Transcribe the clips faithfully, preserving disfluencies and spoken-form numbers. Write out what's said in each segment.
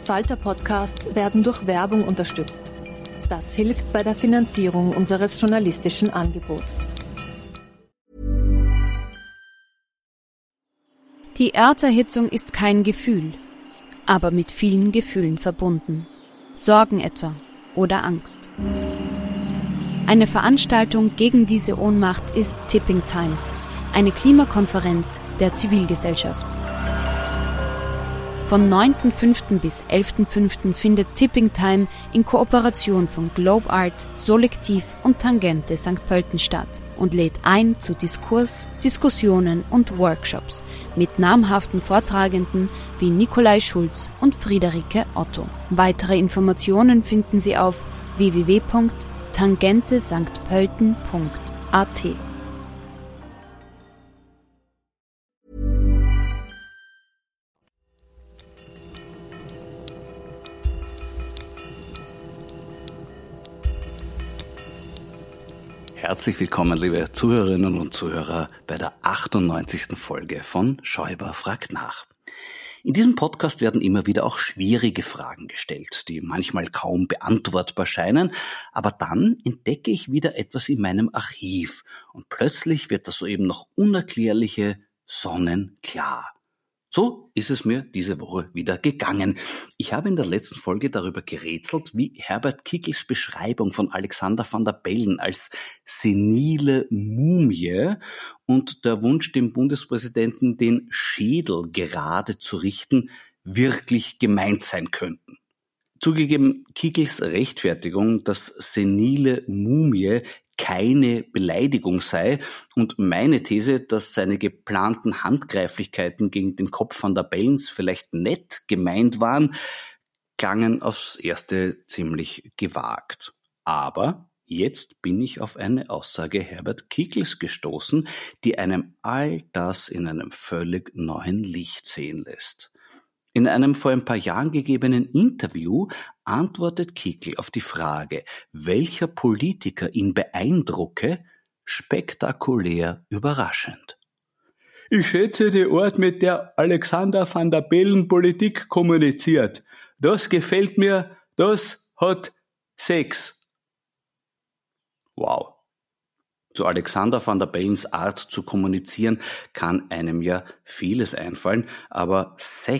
Falter-Podcasts werden durch Werbung unterstützt. Das hilft bei der Finanzierung unseres journalistischen Angebots. Die Erderhitzung ist kein Gefühl, aber mit vielen Gefühlen verbunden. Sorgen etwa oder Angst. Eine Veranstaltung gegen diese Ohnmacht ist Tipping Time, eine Klimakonferenz der Zivilgesellschaft. Von neunten fünften bis elften fünften findet Tipping Time in Kooperation von Globe Art, Solektiv und Tangente Sankt Pölten statt und lädt ein zu Diskurs, Diskussionen und Workshops mit namhaften Vortragenden wie Nikolai Schulz und Friederike Otto. Weitere Informationen finden Sie auf w w w punkt tangente sankt pölten punkt a t. Herzlich willkommen, liebe Zuhörerinnen und Zuhörer, bei der achtundneunzigsten Folge von Schäuber fragt nach. In diesem Podcast werden immer wieder auch schwierige Fragen gestellt, die manchmal kaum beantwortbar scheinen, aber dann entdecke ich wieder etwas in meinem Archiv und plötzlich wird das soeben noch Unerklärliche sonnenklar. So ist es mir diese Woche wieder gegangen. Ich habe in der letzten Folge darüber gerätselt, wie Herbert Kickls Beschreibung von Alexander Van der Bellen als senile Mumie und der Wunsch, dem Bundespräsidenten den Schädel gerade zu richten, wirklich gemeint sein könnten. Zugegeben, Kickls Rechtfertigung, dass senile Mumie keine Beleidigung sei und meine These, dass seine geplanten Handgreiflichkeiten gegen den Kopf Van der Bellens vielleicht nett gemeint waren, klangen aufs Erste ziemlich gewagt. Aber jetzt bin ich auf eine Aussage Herbert Kickls gestoßen, die einem all das in einem völlig neuen Licht sehen lässt. In einem vor ein paar Jahren gegebenen Interview antwortet Kickl auf die Frage, welcher Politiker ihn beeindrucke, spektakulär überraschend. Ich schätze die Art, mit der Alexander Van der Bellen Politik kommuniziert. Das gefällt mir, das hat Sex. Wow. Zu Alexander Van der Bellens Art zu kommunizieren kann einem ja vieles einfallen, aber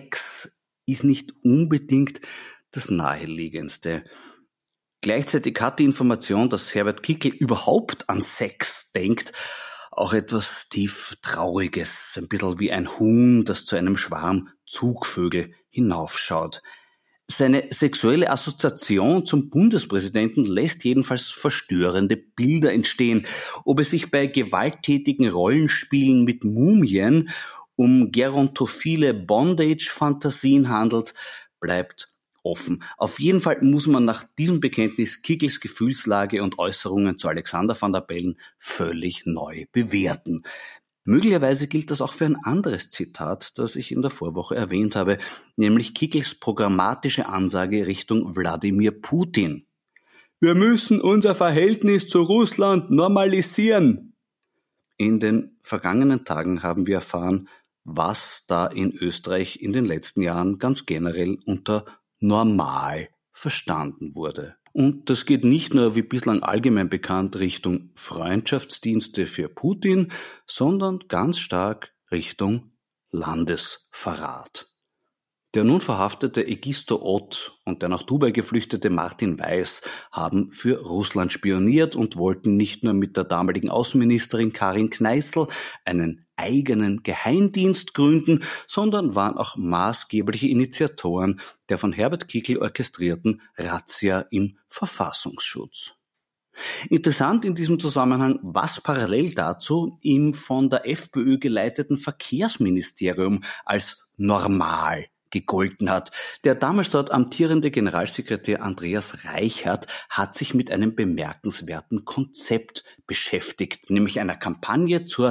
Sex ist nicht unbedingt das Naheliegendste. Gleichzeitig hat die Information, dass Herbert Kickl überhaupt an Sex denkt, auch etwas tief Trauriges, ein bisschen wie ein Huhn, das zu einem Schwarm Zugvögel hinaufschaut. Seine sexuelle Assoziation zum Bundespräsidenten lässt jedenfalls verstörende Bilder entstehen. Ob es sich bei gewalttätigen Rollenspielen mit Mumien um gerontophile Bondage-Fantasien handelt, bleibt offen. Auf jeden Fall muss man nach diesem Bekenntnis Kickls Gefühlslage und Äußerungen zu Alexander Van der Bellen völlig neu bewerten. Möglicherweise gilt das auch für ein anderes Zitat, das ich in der Vorwoche erwähnt habe, nämlich Kickls programmatische Ansage Richtung Wladimir Putin. Wir müssen unser Verhältnis zu Russland normalisieren. In den vergangenen Tagen haben wir erfahren, was da in Österreich in den letzten Jahren ganz generell unter normal verstanden wurde. Und das geht nicht nur, wie bislang allgemein bekannt, Richtung Freundschaftsdienste für Putin, sondern ganz stark Richtung Landesverrat. Der nun verhaftete Egisto Ott und der nach Dubai geflüchtete Martin Weiß haben für Russland spioniert und wollten nicht nur mit der damaligen Außenministerin Karin Kneißl einen eigenen Geheimdienst gründen, sondern waren auch maßgebliche Initiatoren der von Herbert Kickl orchestrierten Razzia im Verfassungsschutz. Interessant in diesem Zusammenhang, was parallel dazu im von der FPÖ geleiteten Verkehrsministerium als normal gegolten hat. Der damals dort amtierende Generalsekretär Andreas Reichert hat sich mit einem bemerkenswerten Konzept beschäftigt, nämlich einer Kampagne zur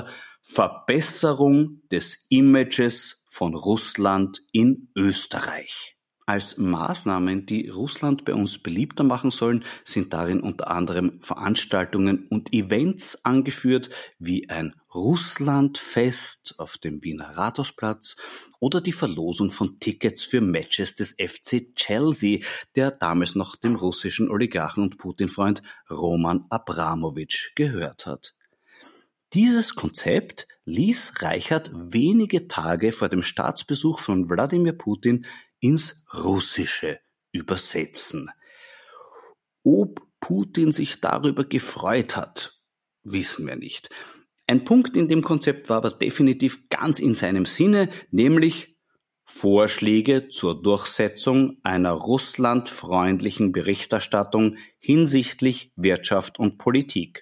Verbesserung des Images von Russland in Österreich. Als Maßnahmen, die Russland bei uns beliebter machen sollen, sind darin unter anderem Veranstaltungen und Events angeführt, wie ein Russlandfest auf dem Wiener Rathausplatz oder die Verlosung von Tickets für Matches des F C Chelsea, der damals noch dem russischen Oligarchen und Putin-Freund Roman Abramowitsch gehört hat. Dieses Konzept ließ Reichert wenige Tage vor dem Staatsbesuch von Wladimir Putin ins Russische übersetzen. Ob Putin sich darüber gefreut hat, wissen wir nicht. Ein Punkt in dem Konzept war aber definitiv ganz in seinem Sinne, nämlich Vorschläge zur Durchsetzung einer russlandfreundlichen Berichterstattung hinsichtlich Wirtschaft und Politik.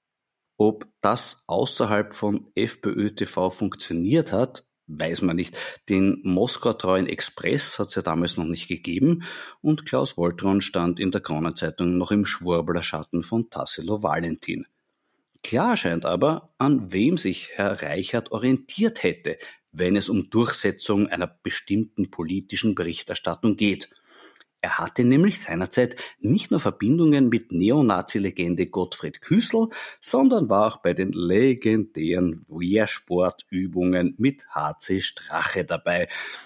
Ob das außerhalb von FPÖ T V funktioniert hat, weiß man nicht. Den Moskau-treuen Express hat es ja damals noch nicht gegeben und Klaus Woltron stand in der Kronenzeitung noch im Schwurblerschatten von Tassilo Valentin. Klar scheint aber, an wem sich Herr Reichert orientiert hätte, wenn es um Durchsetzung einer bestimmten politischen Berichterstattung geht. Er hatte nämlich seinerzeit nicht nur Verbindungen mit Neonazi-Legende Gottfried Küssel, sondern war auch bei den legendären Wehrsportübungen mit H C Strache dabei.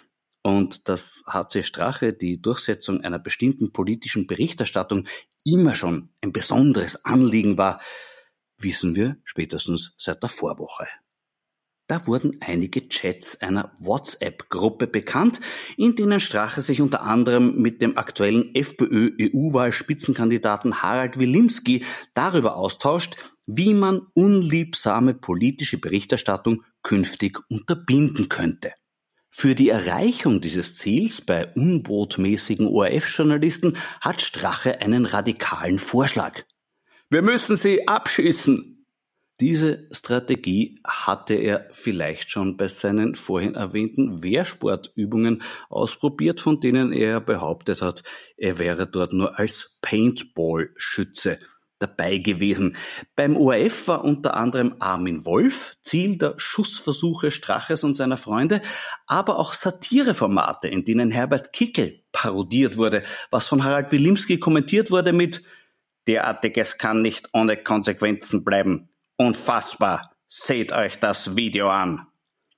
Und dass H C Strache die Durchsetzung einer bestimmten politischen Berichterstattung immer schon ein besonderes Anliegen war, wissen wir spätestens seit der Vorwoche. Da wurden einige Chats einer WhatsApp-Gruppe bekannt, in denen Strache sich unter anderem mit dem aktuellen FPÖ-E U-Wahl-Spitzenkandidaten Harald Wilimski darüber austauscht, wie man unliebsame politische Berichterstattung künftig unterbinden könnte. Für die Erreichung dieses Ziels bei unbotmäßigen O R F-Journalisten hat Strache einen radikalen Vorschlag. Wir müssen sie abschießen! Diese Strategie hatte er vielleicht schon bei seinen vorhin erwähnten Wehrsportübungen ausprobiert, von denen er behauptet hat, er wäre dort nur als Paintball-Schütze dabei gewesen. Beim O R F war unter anderem Armin Wolf Ziel der Schussversuche Straches und seiner Freunde, aber auch Satireformate, in denen Herbert Kickl parodiert wurde, was von Harald Wilimski kommentiert wurde mit „Derartiges kann nicht ohne Konsequenzen bleiben. Unfassbar, seht euch das Video an."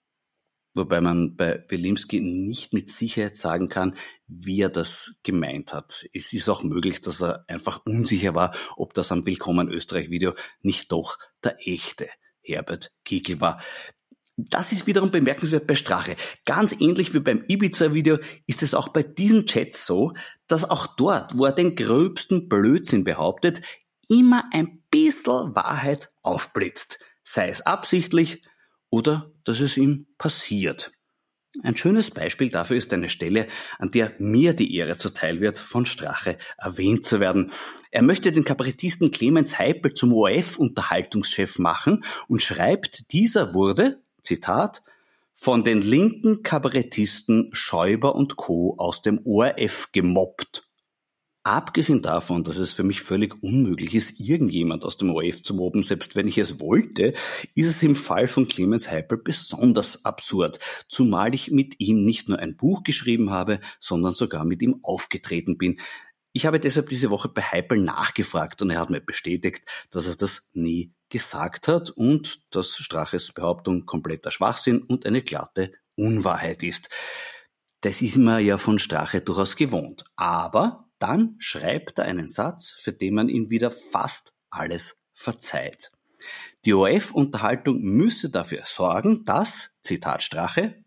Wobei man bei Wilimski nicht mit Sicherheit sagen kann, wie er das gemeint hat. Es ist auch möglich, dass er einfach unsicher war, ob das am Willkommen Österreich-Video nicht doch der echte Herbert Kickl war. Das ist wiederum bemerkenswert bei Strache. Ganz ähnlich wie beim Ibiza-Video ist es auch bei diesen Chats so, dass auch dort, wo er den gröbsten Blödsinn behauptet, immer ein bisschen Wahrheit aufblitzt, sei es absichtlich oder dass es ihm passiert. Ein schönes Beispiel dafür ist eine Stelle, an der mir die Ehre zuteil wird, von Strache erwähnt zu werden. Er möchte den Kabarettisten Clemens Heipel zum O R F-Unterhaltungschef machen und schreibt, dieser wurde, Zitat, von den linken Kabarettisten Schäuber und Co. aus dem O R F gemobbt. Abgesehen davon, dass es für mich völlig unmöglich ist, irgendjemand aus dem O R F zu mobben, selbst wenn ich es wollte, ist es im Fall von Clemens Heipel besonders absurd, zumal ich mit ihm nicht nur ein Buch geschrieben habe, sondern sogar mit ihm aufgetreten bin. Ich habe deshalb diese Woche bei Heipel nachgefragt und er hat mir bestätigt, dass er das nie gesagt hat und dass Straches Behauptung kompletter Schwachsinn und eine glatte Unwahrheit ist. Das ist man ja von Strache durchaus gewohnt, aber dann schreibt er einen Satz, für den man ihm wieder fast alles verzeiht. Die O R F-Unterhaltung müsse dafür sorgen, dass, Zitat Strache,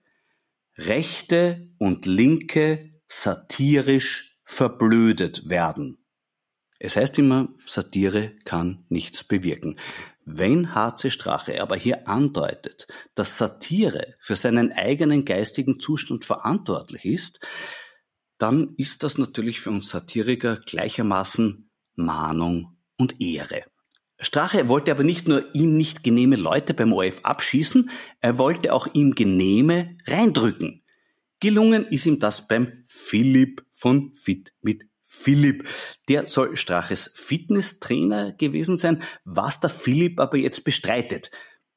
Rechte und Linke satirisch verblödet werden. Es heißt immer, Satire kann nichts bewirken. Wenn H C Strache aber hier andeutet, dass Satire für seinen eigenen geistigen Zustand verantwortlich ist, dann ist das natürlich für uns Satiriker gleichermaßen Mahnung und Ehre. Strache wollte aber nicht nur ihm nicht genehme Leute beim O R F abschießen, er wollte auch ihm genehme reindrücken. Gelungen ist ihm das beim Philipp von Fit mit Philipp. Der soll Straches Fitnesstrainer gewesen sein, was der Philipp aber jetzt bestreitet.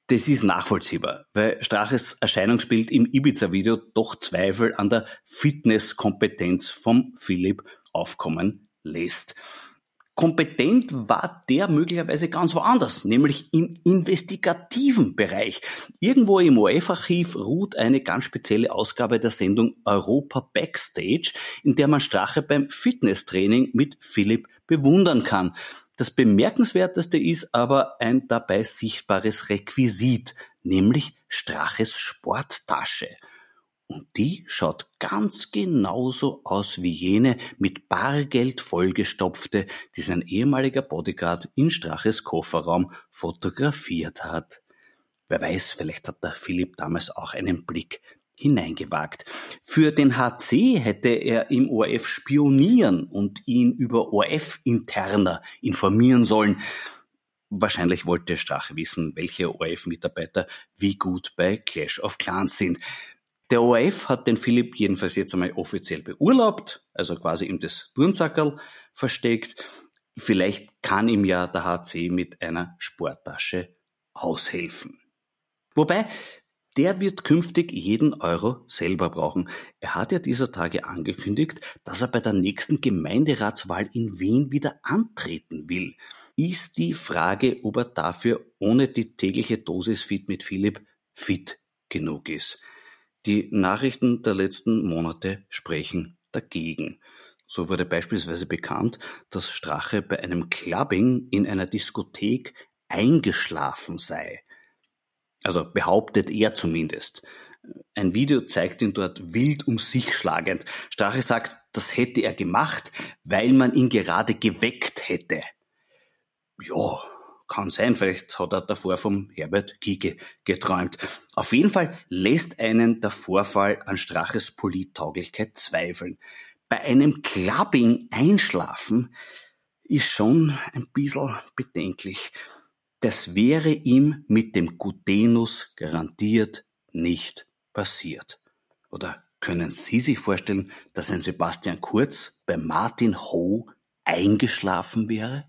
Das ist nachvollziehbar, weil Straches Erscheinungsbild im Ibiza-Video doch Zweifel an der Fitnesskompetenz vom Philipp aufkommen lässt. Kompetent war der möglicherweise ganz woanders, nämlich im investigativen Bereich. Irgendwo im O R F-Archiv ruht eine ganz spezielle Ausgabe der Sendung Europa Backstage, in der man Strache beim Fitnesstraining mit Philipp bewundern kann. Das Bemerkenswerteste ist aber ein dabei sichtbares Requisit, nämlich Straches Sporttasche. Und die schaut ganz genauso aus wie jene mit Bargeld vollgestopfte, die sein ehemaliger Bodyguard in Straches Kofferraum fotografiert hat. Wer weiß, vielleicht hat der Philipp damals auch einen Blick hineingewagt. Für den H C hätte er im O R F spionieren und ihn über O R F-Interner informieren sollen. Wahrscheinlich wollte Strache wissen, welche O R F-Mitarbeiter wie gut bei Clash of Clans sind. Der O R F hat den Philipp jedenfalls jetzt einmal offiziell beurlaubt, also quasi ihm das Turnsackerl versteckt. Vielleicht kann ihm ja der H C mit einer Sporttasche aushelfen. Wobei, der wird künftig jeden Euro selber brauchen. Er hat ja dieser Tage angekündigt, dass er bei der nächsten Gemeinderatswahl in Wien wieder antreten will. Ist die Frage, ob er dafür ohne die tägliche Dosis Fit mit Philipp fit genug ist. Die Nachrichten der letzten Monate sprechen dagegen. So wurde beispielsweise bekannt, dass Strache bei einem Clubbing in einer Diskothek eingeschlafen sei. Also behauptet er zumindest. Ein Video zeigt ihn dort wild um sich schlagend. Strache sagt, das hätte er gemacht, weil man ihn gerade geweckt hätte. Ja, kann sein, vielleicht hat er davor vom Herbert Kickl geträumt. Auf jeden Fall lässt einen der Vorfall an Straches Polittauglichkeit zweifeln. Bei einem Clubbing einschlafen ist schon ein bisschen bedenklich. Das wäre ihm mit dem Gutenus garantiert nicht passiert. Oder können Sie sich vorstellen, dass ein Sebastian Kurz bei Martin Ho eingeschlafen wäre?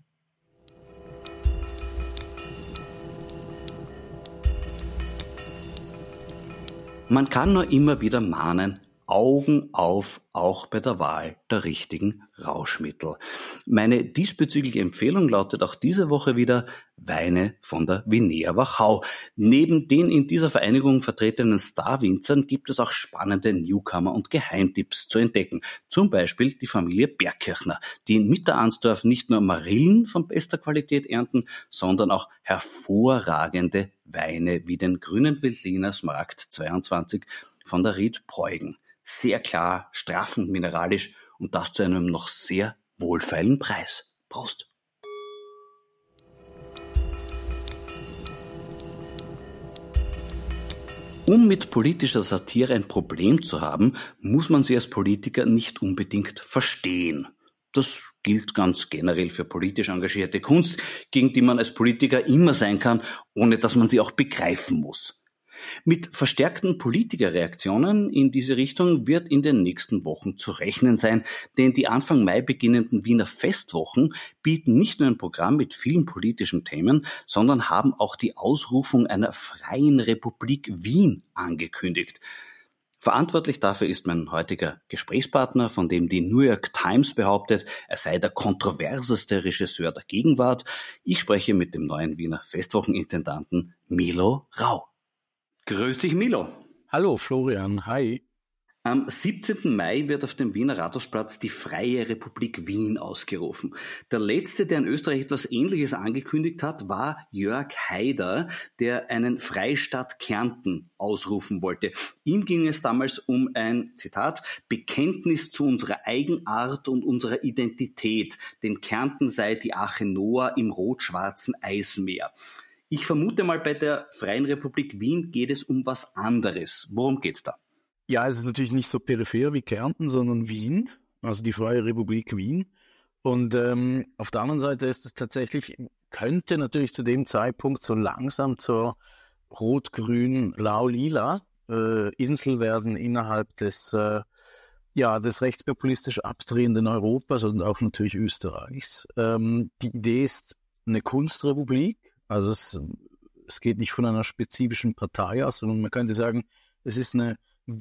Man kann nur immer wieder mahnen, Augen auf, auch bei der Wahl der richtigen Rauschmittel. Meine diesbezügliche Empfehlung lautet auch diese Woche wieder Weine von der Vinea Wachau. Neben den in dieser Vereinigung vertretenen Star-Winzern gibt es auch spannende Newcomer und Geheimtipps zu entdecken. Zum Beispiel die Familie Bergkirchner, die in Mitterarnsdorf nicht nur Marillen von bester Qualität ernten, sondern auch hervorragende Weine wie den grünen Veltliner Smaragd zweiundzwanzig von der Ried Bruigen. Sehr klar, straff und mineralisch und das zu einem noch sehr wohlfeilen Preis. Prost! Um mit politischer Satire ein Problem zu haben, muss man sie als Politiker nicht unbedingt verstehen. Das gilt ganz generell für politisch engagierte Kunst, gegen die man als Politiker immer sein kann, ohne dass man sie auch begreifen muss. Mit verstärkten Politikerreaktionen in diese Richtung wird in den nächsten Wochen zu rechnen sein, denn die Anfang Mai beginnenden Wiener Festwochen bieten nicht nur ein Programm mit vielen politischen Themen, sondern haben auch die Ausrufung einer freien Republik Wien angekündigt. Verantwortlich dafür ist mein heutiger Gesprächspartner, von dem die New York Times behauptet, er sei der kontroverseste Regisseur der Gegenwart. Ich spreche mit dem neuen Wiener Festwochenintendanten Milo Rau. Grüß dich, Milo. Hallo, Florian. Hi. Am siebzehnten Mai wird auf dem Wiener Rathausplatz die Freie Republik Wien ausgerufen. Der letzte, der in Österreich etwas Ähnliches angekündigt hat, war Jörg Haider, der einen Freistaat Kärnten ausrufen wollte. Ihm ging es damals um ein, Zitat, Bekenntnis zu unserer Eigenart und unserer Identität, denn Kärnten sei die Arche Noah im rot-schwarzen Eismeer. Ich vermute mal, bei der Freien Republik Wien geht es um was anderes. Worum geht's da? Ja, es ist natürlich nicht so peripher wie Kärnten, sondern Wien, also die Freie Republik Wien. Und ähm, auf der anderen Seite ist es tatsächlich, könnte natürlich zu dem Zeitpunkt so langsam zur rot-grün-lau-lila äh, Insel werden innerhalb des, äh, ja, des rechtspopulistisch abdrehenden Europas und auch natürlich Österreichs. Ähm, die Idee ist eine Kunstrepublik. Also es es geht nicht von einer spezifischen Partei aus, sondern man könnte sagen, es ist eine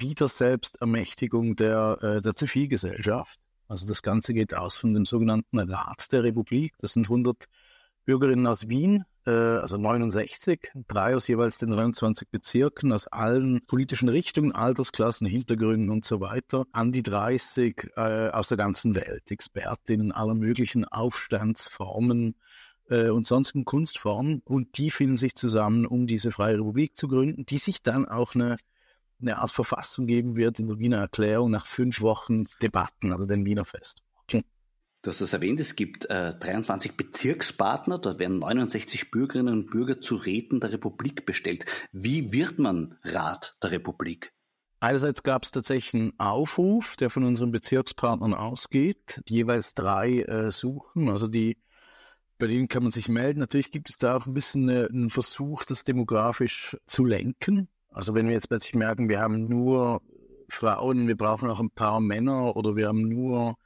Wiederselbstermächtigung der, äh, der Zivilgesellschaft. Also das Ganze geht aus von dem sogenannten Rat der Republik. Das sind hundert Bürgerinnen aus Wien, äh, also neunundsechzig, drei aus jeweils den dreiundzwanzig Bezirken, aus allen politischen Richtungen, Altersklassen, Hintergründen und so weiter, an die dreißig äh, aus der ganzen Welt, Expertinnen aller möglichen Aufstandsformen äh, und sonstigen Kunstformen. Und die finden sich zusammen, um diese Freie Republik zu gründen, die sich dann auch eine eine Art Verfassung geben wird in der Wiener Erklärung nach fünf Wochen Debatten, also den Wiener Fest. Okay. Du hast das erwähnt, es gibt äh, dreiundzwanzig Bezirkspartner, dort werden neunundsechzig Bürgerinnen und Bürger zu Räten der Republik bestellt. Wie wird man Rat der Republik? Einerseits gab es tatsächlich einen Aufruf, der von unseren Bezirkspartnern ausgeht, die jeweils drei äh, suchen, also die bei denen kann man sich melden. Natürlich gibt es da auch ein bisschen äh, einen Versuch, das demografisch zu lenken. Also wenn wir jetzt plötzlich merken, wir haben nur Frauen, wir brauchen auch ein paar Männer oder wir haben nur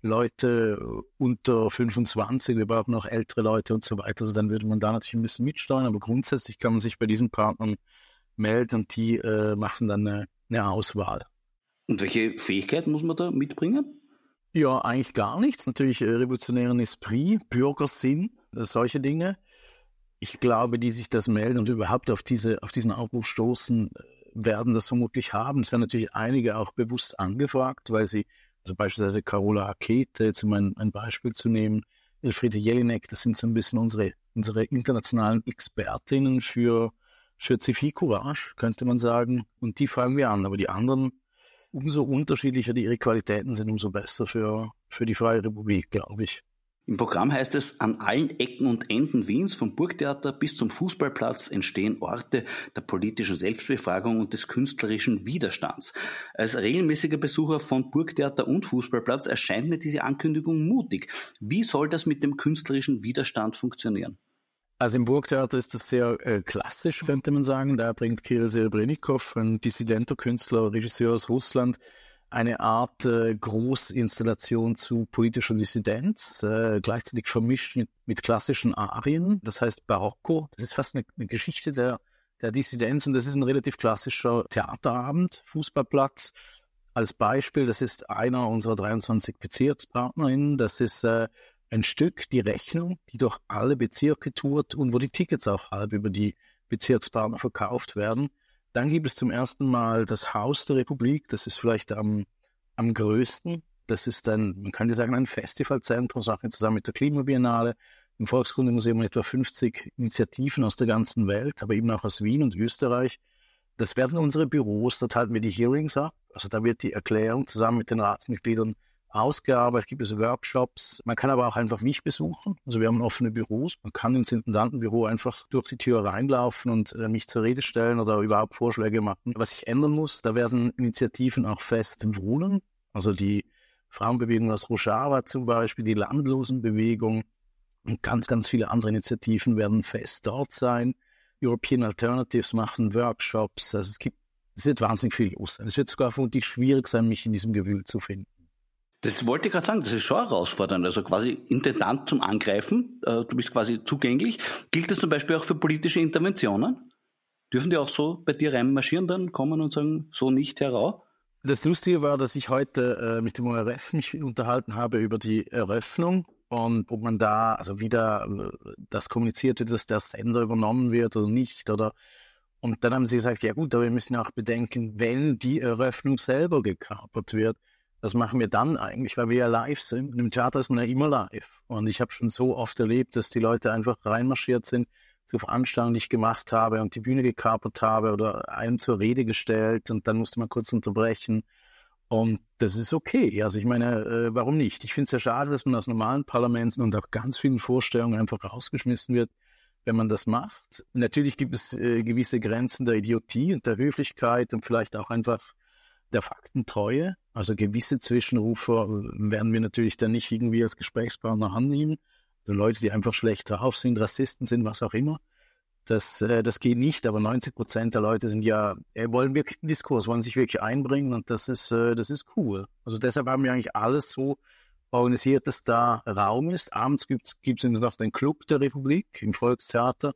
Leute unter fünfundzwanzig, wir brauchen auch ältere Leute und so weiter, also dann würde man da natürlich ein bisschen mitsteuern, aber grundsätzlich kann man sich bei diesen Partnern melden und die äh, machen dann eine, eine Auswahl. Und welche Fähigkeiten muss man da mitbringen? Ja, eigentlich gar nichts. Natürlich äh, revolutionären Esprit, Bürgersinn, äh, solche Dinge. Ich glaube, die sich das melden und überhaupt auf diese, auf diesen Aufruf stoßen, werden das vermutlich haben. Es werden natürlich einige auch bewusst angefragt, weil sie, also beispielsweise Carola Hakete, jetzt um ein, ein Beispiel zu nehmen, Elfriede Jelinek, das sind so ein bisschen unsere, unsere internationalen Expertinnen für, für Zivilcourage, könnte man sagen. Und die fragen wir an. Aber die anderen, umso unterschiedlicher die ihre Qualitäten sind, umso besser für, für die Freie Republik, glaube ich. Im Programm heißt es, an allen Ecken und Enden Wiens, vom Burgtheater bis zum Fußballplatz, entstehen Orte der politischen Selbstbefragung und des künstlerischen Widerstands. Als regelmäßiger Besucher von Burgtheater und Fußballplatz erscheint mir diese Ankündigung mutig. Wie soll das mit dem künstlerischen Widerstand funktionieren? Also im Burgtheater ist das sehr äh, klassisch, könnte man sagen. Da bringt Kirill Serebrennikov, ein dissidenter Künstler, Regisseur aus Russland, eine Art äh, Großinstallation zu politischer Dissidenz, äh, gleichzeitig vermischt mit, mit klassischen Arien, das heißt Barocco. Das ist fast eine, eine Geschichte der, der Dissidenz und das ist ein relativ klassischer Theaterabend, Fußballplatz. Als Beispiel, das ist einer unserer dreiundzwanzig Bezirkspartnerinnen, das ist äh, ein Stück, die Rechnung, die durch alle Bezirke tourt und wo die Tickets auch halb über die Bezirkspartner verkauft werden. Dann gibt es zum ersten Mal das Haus der Republik, das ist vielleicht am, am größten. Das ist ein, man könnte sagen, ein Festivalzentrum, zusammen mit der Klimabiennale, im Volkskundemuseum etwa fünfzig Initiativen aus der ganzen Welt, aber eben auch aus Wien und Österreich. Das werden unsere Büros, dort halten wir die Hearings ab. Also da wird die Erklärung zusammen mit den Ratsmitgliedern ausgearbeitet, gibt es Workshops. Man kann aber auch einfach mich besuchen. Also wir haben offene Büros. Man kann ins Intendantenbüro einfach durch die Tür reinlaufen und äh, mich zur Rede stellen oder überhaupt Vorschläge machen. Was sich ändern muss, da werden Initiativen auch fest wohnen. Also die Frauenbewegung aus Rojava zum Beispiel, die Landlosenbewegung und ganz, ganz viele andere Initiativen werden fest dort sein. European Alternatives machen Workshops. Also es gibt, es wird wahnsinnig viel los sein. Es wird sogar vermutlich schwierig sein, mich in diesem Gewühl zu finden. Das wollte ich gerade sagen, das ist schon herausfordernd, also quasi Intendant zum Angreifen, du bist quasi zugänglich. Gilt das zum Beispiel auch für politische Interventionen? Dürfen die auch so bei dir reinmarschieren, dann kommen und sagen, so nicht heraus? Das Lustige war, dass ich heute äh, mit dem O R F mich unterhalten habe über die Eröffnung und ob man da, also wieder äh, das kommuniziert wird, dass der Sender übernommen wird oder nicht. Oder und dann haben sie gesagt, ja gut, aber wir müssen auch bedenken, wenn die Eröffnung selber gekapert wird, was machen wir dann eigentlich, weil wir ja live sind. Und im Theater ist man ja immer live. Und ich habe schon so oft erlebt, dass die Leute einfach reinmarschiert sind zu Veranstaltungen, die ich gemacht habe und die Bühne gekapert habe oder einem zur Rede gestellt und dann musste man kurz unterbrechen. Und das ist okay. Also ich meine, äh, warum nicht? Ich finde es ja schade, dass man aus normalen Parlamenten und auch ganz vielen Vorstellungen einfach rausgeschmissen wird, wenn man das macht. Natürlich gibt es äh, gewisse Grenzen der Idiotie und der Höflichkeit und vielleicht auch einfach der Faktentreue. Also gewisse Zwischenrufer werden wir natürlich dann nicht irgendwie als Gesprächspartner annehmen. Also Leute, die einfach schlecht drauf sind, Rassisten sind, was auch immer. Das, äh, das geht nicht, aber neunzig Prozent der Leute sind ja, äh, wollen wirklich einen Diskurs, wollen sich wirklich einbringen und das ist, äh, das ist cool. Also deshalb haben wir eigentlich alles so organisiert, dass da Raum ist. Abends gibt's, gibt's noch den Club der Republik im Volkstheater.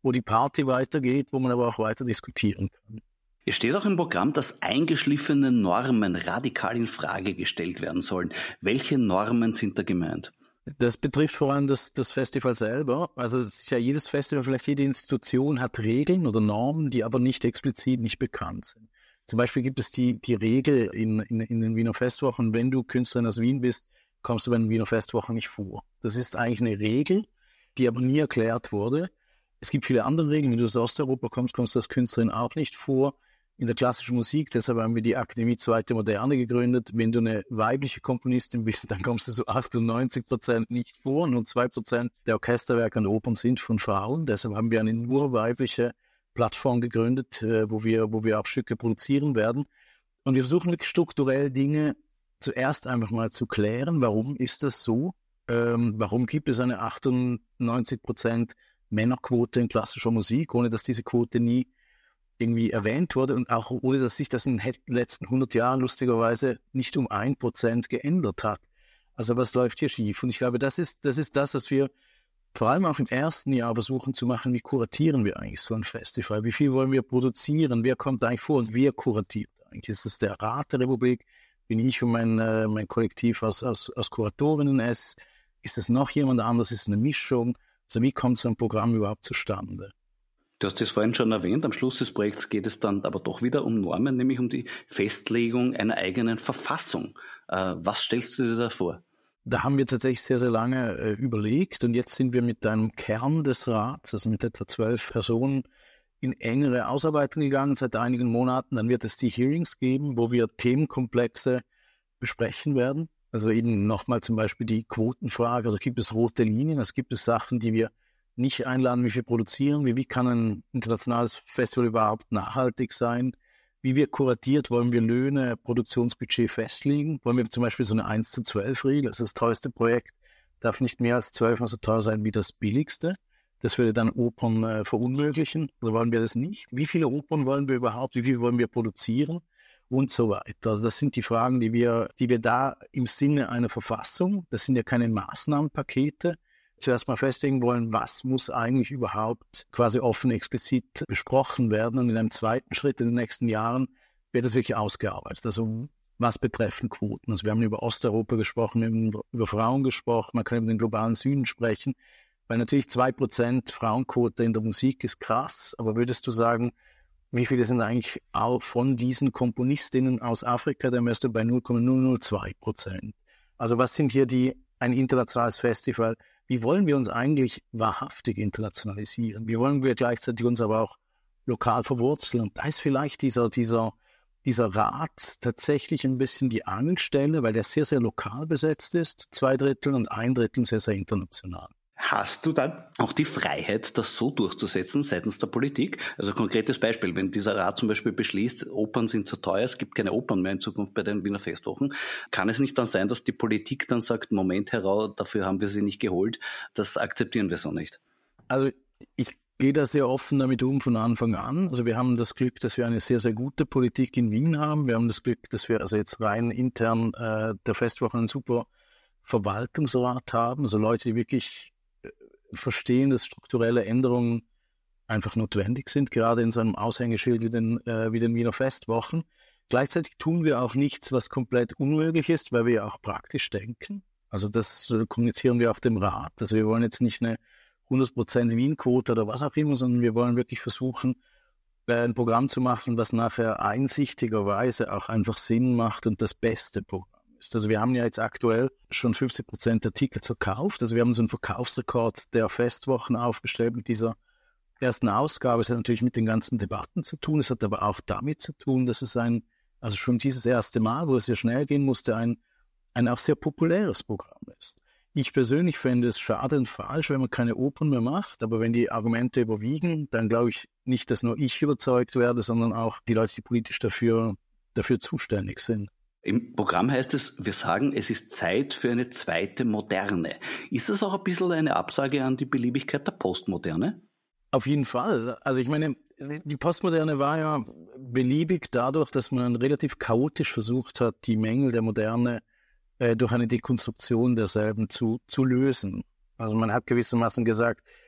wo die Party weitergeht, wo man aber auch weiter diskutieren kann. Es steht auch im Programm, dass eingeschliffene Normen radikal in Frage gestellt werden sollen. Welche Normen sind da gemeint? Das betrifft vor allem das, das Festival selber. Also es ist ja jedes Festival, vielleicht jede Institution hat Regeln oder Normen, die aber nicht explizit nicht bekannt sind. Zum Beispiel gibt es die, die Regel in, in, in den Wiener Festwochen, wenn du Künstlerin aus Wien bist, kommst du bei den Wiener Festwochen nicht vor. Das ist eigentlich eine Regel, die aber nie erklärt wurde. Es gibt viele andere Regeln. Wenn du aus Osteuropa kommst, kommst du als Künstlerin auch nicht vor. In der klassischen Musik, deshalb haben wir die Akademie Zweite Moderne gegründet. Wenn du eine weibliche Komponistin bist, dann kommst du so achtundneunzig Prozent nicht vor. Nur zwei Prozent der Orchesterwerke und Opern sind von Frauen. Deshalb haben wir eine nur weibliche Plattform gegründet, wo wir, wo wir auch Stücke produzieren werden. Und wir versuchen wirklich strukturell Dinge zuerst einfach mal zu klären. Warum ist das so? Ähm, warum gibt es eine achtundneunzig Prozent Männerquote in klassischer Musik, ohne dass diese Quote nie irgendwie erwähnt wurde und auch ohne, dass sich das in den letzten hundert Jahren lustigerweise nicht um ein Prozent geändert hat. Also was läuft hier schief? Und ich glaube, das ist, das ist das, was wir vor allem auch im ersten Jahr versuchen zu machen. Wie kuratieren wir eigentlich so ein Festival? Wie viel wollen wir produzieren? Wer kommt eigentlich vor und wer kuratiert eigentlich? Ist es der Rat der Republik? Bin ich und mein, äh, mein Kollektiv aus, aus, aus Kuratorinnen es? Ist es noch jemand anderes? Ist es eine Mischung? Also wie kommt so ein Programm überhaupt zustande? Du hast es vorhin schon erwähnt, am Schluss des Projekts geht es dann aber doch wieder um Normen, nämlich um die Festlegung einer eigenen Verfassung. Äh, was stellst du dir da vor? Da haben wir tatsächlich sehr, sehr lange äh, überlegt und jetzt sind wir mit einem Kern des Rats, also mit etwa zwölf Personen, in engere Ausarbeitung gegangen seit einigen Monaten. Dann wird es die Hearings geben, wo wir Themenkomplexe besprechen werden. Also eben nochmal zum Beispiel die Quotenfrage, oder gibt es rote Linien, es gibt es Sachen, die wir nicht einladen, wie wir produzieren, wie, wie kann ein internationales Festival überhaupt nachhaltig sein, wie wir kuratiert, wollen wir Löhne, Produktionsbudget festlegen, wollen wir zum Beispiel so eine eins zu zwölf Regel, also das teuerste Projekt darf nicht mehr als zwölf mal so teuer sein wie das billigste, das würde dann Opern äh, verunmöglichen, oder wollen wir das nicht, wie viele Opern wollen wir überhaupt, wie viel wollen wir produzieren und so weiter. Also das sind die Fragen, die wir, die wir da im Sinne einer Verfassung, das sind ja keine Maßnahmenpakete, zuerst mal festlegen wollen, was muss eigentlich überhaupt quasi offen, explizit besprochen werden. Und in einem zweiten Schritt in den nächsten Jahren wird es wirklich ausgearbeitet. Also was betreffen Quoten. Also wir haben über Osteuropa gesprochen, über, über Frauen gesprochen, man kann über den globalen Süden sprechen, weil natürlich zwei Prozent Frauenquote in der Musik ist krass, aber würdest du sagen, wie viele sind eigentlich auch von diesen Komponistinnen aus Afrika, dann wärst du bei null Komma null null zwei Prozent. Also was sind hier die, ein internationales Festival, wie wollen wir uns eigentlich wahrhaftig internationalisieren? Wie wollen wir gleichzeitig uns aber auch lokal verwurzeln? Und da ist vielleicht dieser, dieser, dieser Rat tatsächlich ein bisschen die Angelstelle, weil der sehr, sehr lokal besetzt ist, zwei Drittel und ein Drittel sehr, sehr international. Hast du dann auch die Freiheit, das so durchzusetzen seitens der Politik? Also konkretes Beispiel, wenn dieser Rat zum Beispiel beschließt, Opern sind zu teuer, es gibt keine Opern mehr in Zukunft bei den Wiener Festwochen, kann es nicht dann sein, dass die Politik dann sagt, Moment heraus, dafür haben wir sie nicht geholt, das akzeptieren wir so nicht? Also ich gehe da sehr offen damit um von Anfang an. Also wir haben das Glück, dass wir eine sehr, sehr gute Politik in Wien haben. Wir haben das Glück, dass wir also jetzt rein intern äh, der Festwochen einen super Verwaltungsrat haben, also Leute, die wirklich verstehen, dass strukturelle Änderungen einfach notwendig sind, gerade in so einem Aushängeschild wie den, äh, wie den Wiener Festwochen. Gleichzeitig tun wir auch nichts, was komplett unmöglich ist, weil wir ja auch praktisch denken. Also das äh, kommunizieren wir auch dem Rat. Also wir wollen jetzt nicht eine hundert Prozent Wien-Quote oder was auch immer, sondern wir wollen wirklich versuchen, äh, ein Programm zu machen, was nachher einsichtigerweise auch einfach Sinn macht und das beste Programm. Also wir haben ja jetzt aktuell schon fünfzig Prozent der Tickets verkauft. Also wir haben so einen Verkaufsrekord der Festwochen aufgestellt mit dieser ersten Ausgabe. Es hat natürlich mit den ganzen Debatten zu tun. Es hat aber auch damit zu tun, dass es ein, also schon dieses erste Mal, wo es sehr schnell gehen musste, ein, ein auch sehr populäres Programm ist. Ich persönlich fände es schade und falsch, wenn man keine Opern mehr macht. Aber wenn die Argumente überwiegen, dann glaube ich nicht, dass nur ich überzeugt werde, sondern auch die Leute, die politisch dafür, dafür zuständig sind. Im Programm heißt es, wir sagen, es ist Zeit für eine zweite Moderne. Ist das auch ein bisschen eine Absage an die Beliebigkeit der Postmoderne? Auf jeden Fall. Also ich meine, die Postmoderne war ja beliebig dadurch, dass man relativ chaotisch versucht hat, die Mängel der Moderne äh, durch eine Dekonstruktion derselben zu, zu lösen. Also man hat gewissermaßen gesagt,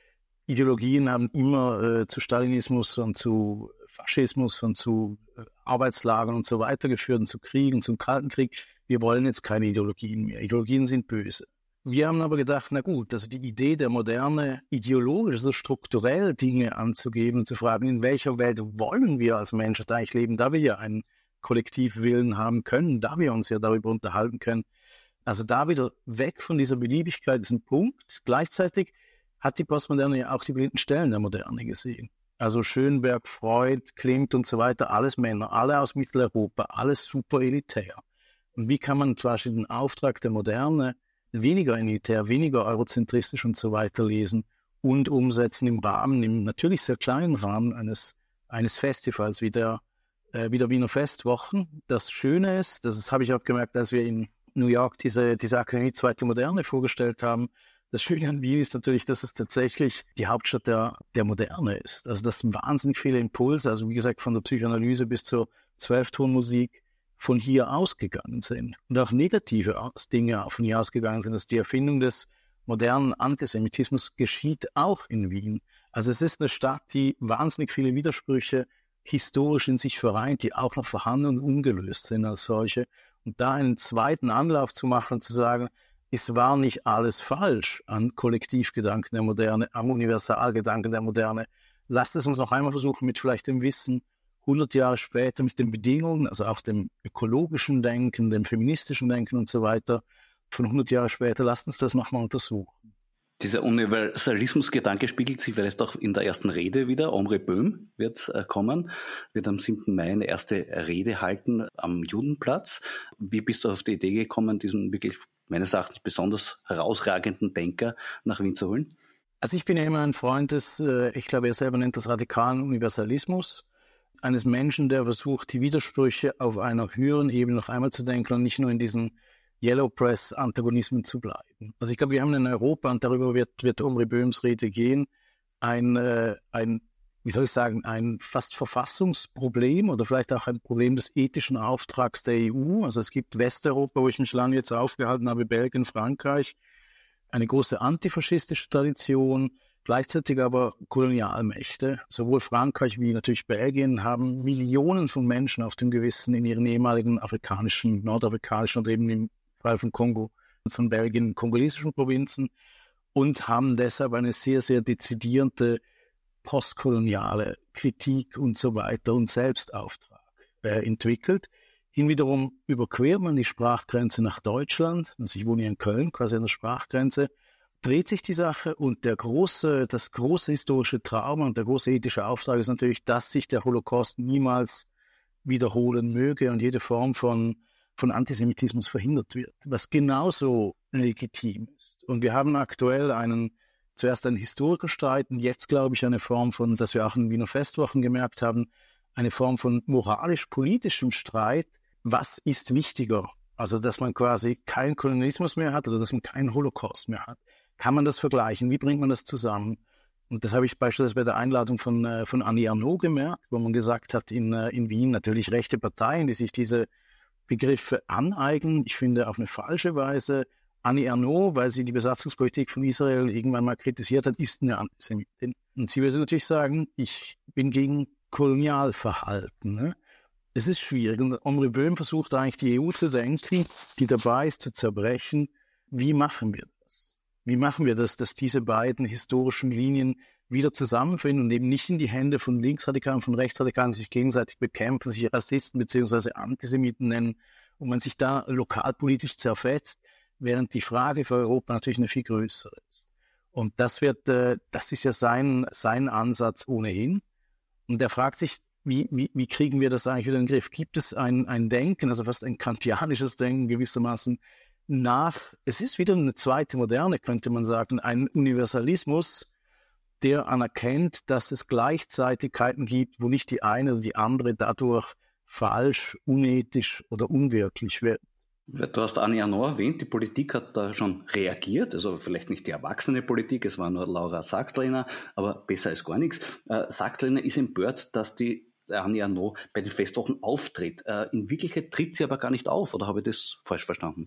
Ideologien haben immer äh, zu Stalinismus und zu Faschismus und zu äh, Arbeitslagern und so weiter geführt und zu Kriegen, zum Kalten Krieg. Wir wollen jetzt keine Ideologien mehr. Ideologien sind böse. Wir haben aber gedacht, na gut, also die Idee der Moderne, ideologisch, also strukturell Dinge anzugeben und zu fragen, in welcher Welt wollen wir als Menschheit eigentlich leben, da wir ja einen Kollektivwillen haben können, da wir uns ja darüber unterhalten können. Also da wieder weg von dieser Beliebigkeit, diesem Punkt. Gleichzeitig hat die Postmoderne ja auch die blinden Stellen der Moderne gesehen. Also Schönberg, Freud, Klimt und so weiter, alles Männer, alle aus Mitteleuropa, alles super elitär. Und wie kann man zum Beispiel den Auftrag der Moderne weniger elitär, weniger eurozentristisch und so weiter lesen und umsetzen im Rahmen, im natürlich sehr kleinen Rahmen eines, eines Festivals wie der, äh, wie der Wiener Festwochen. Das Schöne ist, das habe ich auch gemerkt, als wir in New York diese, diese Akademie Zweite Moderne vorgestellt haben. Das Schöne an Wien ist natürlich, dass es tatsächlich die Hauptstadt der, der Moderne ist. Also dass wahnsinnig viele Impulse, also wie gesagt von der Psychoanalyse bis zur Zwölftonmusik, von hier ausgegangen sind. Und auch negative Dinge von hier ausgegangen sind. Dass die Erfindung des modernen Antisemitismus geschieht auch in Wien. Also es ist eine Stadt, die wahnsinnig viele Widersprüche historisch in sich vereint, die auch noch vorhanden und ungelöst sind als solche. Und da einen zweiten Anlauf zu machen und zu sagen, es war nicht alles falsch an Kollektivgedanken der Moderne, am Universalgedanken der Moderne. Lasst es uns noch einmal versuchen, mit vielleicht dem Wissen, hundert Jahre später, mit den Bedingungen, also auch dem ökologischen Denken, dem feministischen Denken und so weiter, von hundert Jahre später, lasst uns das nochmal untersuchen. Dieser Universalismusgedanke spiegelt sich vielleicht auch in der ersten Rede wieder. Omri Böhm wird äh, kommen, wird am siebten Mai eine erste Rede halten am Judenplatz. Wie bist du auf die Idee gekommen, diesen wirklich meines Erachtens besonders herausragenden Denker nach Wien zu holen? Also ich bin ja immer ein Freund des, äh, ich glaube, er selber nennt das radikalen Universalismus, eines Menschen, der versucht, die Widersprüche auf einer höheren Ebene noch einmal zu denken und nicht nur in diesen Yellow Press-Antagonismen zu bleiben. Also ich glaube, wir haben in Europa, und darüber wird, wird Omri Böhms Rede gehen, ein, äh, ein, wie soll ich sagen, ein fast Verfassungsproblem oder vielleicht auch ein Problem des ethischen Auftrags der E U. Also es gibt Westeuropa, wo ich mich lange jetzt aufgehalten habe, Belgien, Frankreich, eine große antifaschistische Tradition, gleichzeitig aber Kolonialmächte. Sowohl Frankreich wie natürlich Belgien haben Millionen von Menschen auf dem Gewissen in ihren ehemaligen afrikanischen, nordafrikanischen oder eben im Fall von Kongo, von Belgien, kongolesischen Provinzen und haben deshalb eine sehr, sehr dezidierte postkoloniale Kritik und so weiter und Selbstauftrag äh, entwickelt. Hinwiederum überquert man die Sprachgrenze nach Deutschland, also ich wohne hier in Köln, quasi an der Sprachgrenze, dreht sich die Sache und der große, das große historische Trauma und der große ethische Auftrag ist natürlich, dass sich der Holocaust niemals wiederholen möge und jede Form von, von Antisemitismus verhindert wird, was genauso legitim ist. Und wir haben aktuell einen, zuerst einen Historikerstreit und jetzt, glaube ich, eine Form von, dass wir auch in Wiener Festwochen gemerkt haben, eine Form von moralisch-politischem Streit. Was ist wichtiger? Also, dass man quasi keinen Kolonialismus mehr hat oder dass man keinen Holocaust mehr hat. Kann man das vergleichen? Wie bringt man das zusammen? Und das habe ich beispielsweise bei der Einladung von, äh, von Annie Ernaux gemerkt, wo man gesagt hat, in, äh, in Wien natürlich rechte Parteien, die sich diese Begriffe aneignen. Ich finde auf eine falsche Weise. Annie Ernaux, weil sie die Besatzungspolitik von Israel irgendwann mal kritisiert hat, ist eine Antisemitin. Und sie würde natürlich sagen, ich bin gegen Kolonialverhalten. Ne? Es ist schwierig. Und Omri Böhm versucht eigentlich die E U zu denken, die dabei ist zu zerbrechen. Wie machen wir das? Wie machen wir das, dass diese beiden historischen Linien wieder zusammenfinden und eben nicht in die Hände von Linksradikalen, von Rechtsradikalen, die sich gegenseitig bekämpfen, sich Rassisten bzw. Antisemiten nennen und man sich da lokalpolitisch zerfetzt, während die Frage für Europa natürlich eine viel größere ist. Und das wird, äh, das ist ja sein, sein Ansatz ohnehin. Und er fragt sich, wie, wie, wie kriegen wir das eigentlich wieder in den Griff? Gibt es ein, ein Denken, also fast ein kantianisches Denken gewissermaßen nach, es ist wieder eine zweite Moderne, könnte man sagen, ein Universalismus, der anerkennt, dass es Gleichzeitigkeiten gibt, wo nicht die eine oder die andere dadurch falsch, unethisch oder unwirklich wird. Du hast Annie Ernaux erwähnt, die Politik hat da schon reagiert, also vielleicht nicht die erwachsene Politik, es war nur Laura Saxlehner, aber besser als gar nichts. Äh, Saxlehner ist empört, dass die Annie Ernaux bei den Festwochen auftritt. Äh, in Wirklichkeit tritt sie aber gar nicht auf, oder habe ich das falsch verstanden?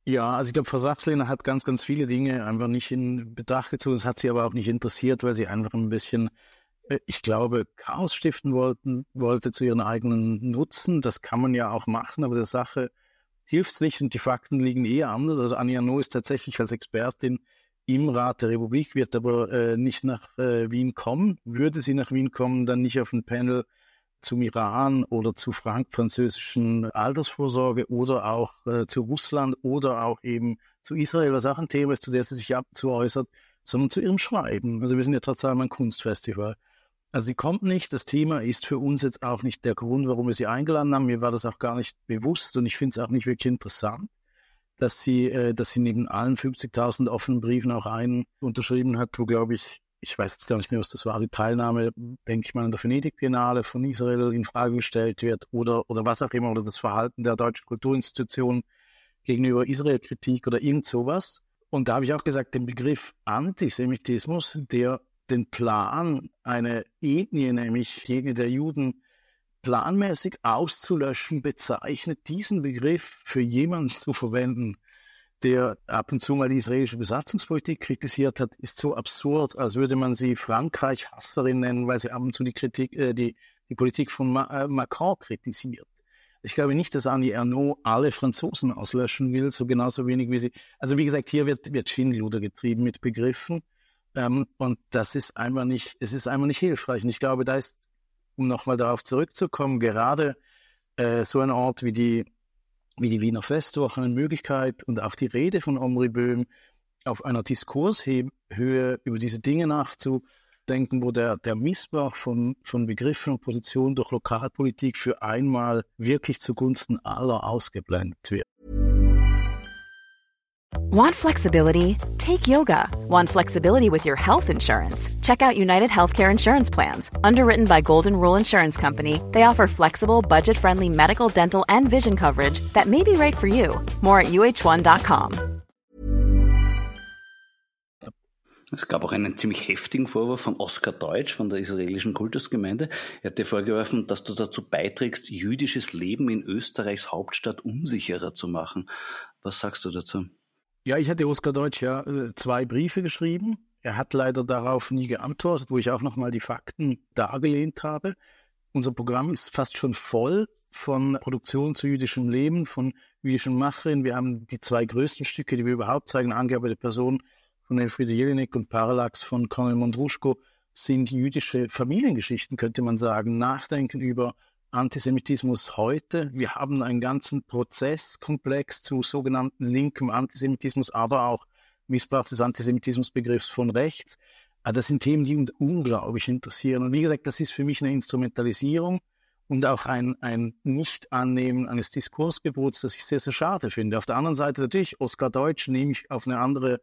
Ja, also ich glaube, Frau Sachs-Lehner hat ganz, ganz viele Dinge einfach nicht in Betracht gezogen. Das hat sie aber auch nicht interessiert, weil sie einfach ein bisschen, ich glaube, Chaos stiften wollten, wollte zu ihren eigenen Nutzen. Das kann man ja auch machen, aber der Sache hilft es nicht und die Fakten liegen eher anders. Also Annie Ernaux ist tatsächlich als Expertin im Rat der Republik, wird aber äh, nicht nach äh, Wien kommen. Würde sie nach Wien kommen, dann nicht auf ein Panel zum Iran oder zu frank-französischen Altersvorsorge oder auch äh, zu Russland oder auch eben zu Israel, was auch ein Thema ist, zu der sie sich ab zu äußert, sondern zu ihrem Schreiben. Also wir sind ja trotzdem ein Kunstfestival. Also sie kommt nicht, das Thema ist für uns jetzt auch nicht der Grund, warum wir sie eingeladen haben. Mir war das auch gar nicht bewusst und ich finde es auch nicht wirklich interessant, dass sie, äh, dass sie neben allen fünfzigtausend offenen Briefen auch einen unterschrieben hat, wo, glaube ich, ich weiß jetzt gar nicht mehr, was das war, die Teilnahme, denke ich mal, an der Venedig-Biennale von Israel in Frage gestellt wird oder, oder was auch immer, oder das Verhalten der deutschen Kulturinstitutionen gegenüber Israel-Kritik oder irgend sowas. Und da habe ich auch gesagt, den Begriff Antisemitismus, der den Plan, eine Ethnie, nämlich die Ethnie der Juden, planmäßig auszulöschen, bezeichnet, diesen Begriff für jemanden zu verwenden, der ab und zu mal die israelische Besatzungspolitik kritisiert hat, ist so absurd, als würde man sie Frankreich-Hasserin nennen, weil sie ab und zu die Kritik, äh, die, die Politik von Ma- äh, Macron kritisiert. Ich glaube nicht, dass Annie Ernaux alle Franzosen auslöschen will, so genauso wenig wie sie. Also wie gesagt, hier wird, wird Schindluder getrieben mit Begriffen, ähm, und das ist einfach nicht, es ist einfach nicht hilfreich. Und ich glaube, da ist, um nochmal darauf zurückzukommen, gerade äh, so ein Ort wie die wie die Wiener Festwoche eine Möglichkeit und auch die Rede von Omri Böhm auf einer Diskurshöhe über diese Dinge nachzudenken, wo der, der Missbrauch von, von Begriffen und Positionen durch Lokalpolitik für einmal wirklich zugunsten aller ausgeblendet wird. Want flexibility? Take yoga. Want flexibility with your health insurance? Check out United Healthcare Insurance Plans. Underwritten by Golden Rule Insurance Company, they offer flexible, budget-friendly medical, dental, and vision coverage that may be right for you. More at U H one dot com. Es gab auch einen ziemlich heftigen Vorwurf von Oskar Deutsch von der israelischen Kultusgemeinde. Er hat dir vorgeworfen, dass du dazu beiträgst, jüdisches Leben in Österreichs Hauptstadt unsicherer zu machen. Was sagst du dazu? Ja, ich hatte Oskar Deutsch ja zwei Briefe geschrieben. Er hat leider darauf nie geantwortet, wo ich auch nochmal die Fakten dargelehnt habe. Unser Programm ist fast schon voll von Produktionen zu jüdischem Leben, von jüdischen Macherinnen. Wir haben die zwei größten Stücke, die wir überhaupt zeigen, Angabe der Person von Elfriede Jelinek und Parallax von Cornel Mondruschko, sind jüdische Familiengeschichten, könnte man sagen, Nachdenken über Antisemitismus heute. Wir haben einen ganzen Prozesskomplex zu sogenannten linkem Antisemitismus, aber auch Missbrauch des Antisemitismusbegriffs von rechts. Das sind Themen, die uns unglaublich interessieren. Und wie gesagt, das ist für mich eine Instrumentalisierung und auch ein, ein Nicht-Annehmen eines Diskursgebots, das ich sehr, sehr schade finde. Auf der anderen Seite natürlich, Oskar Deutsch nehme ich auf eine andere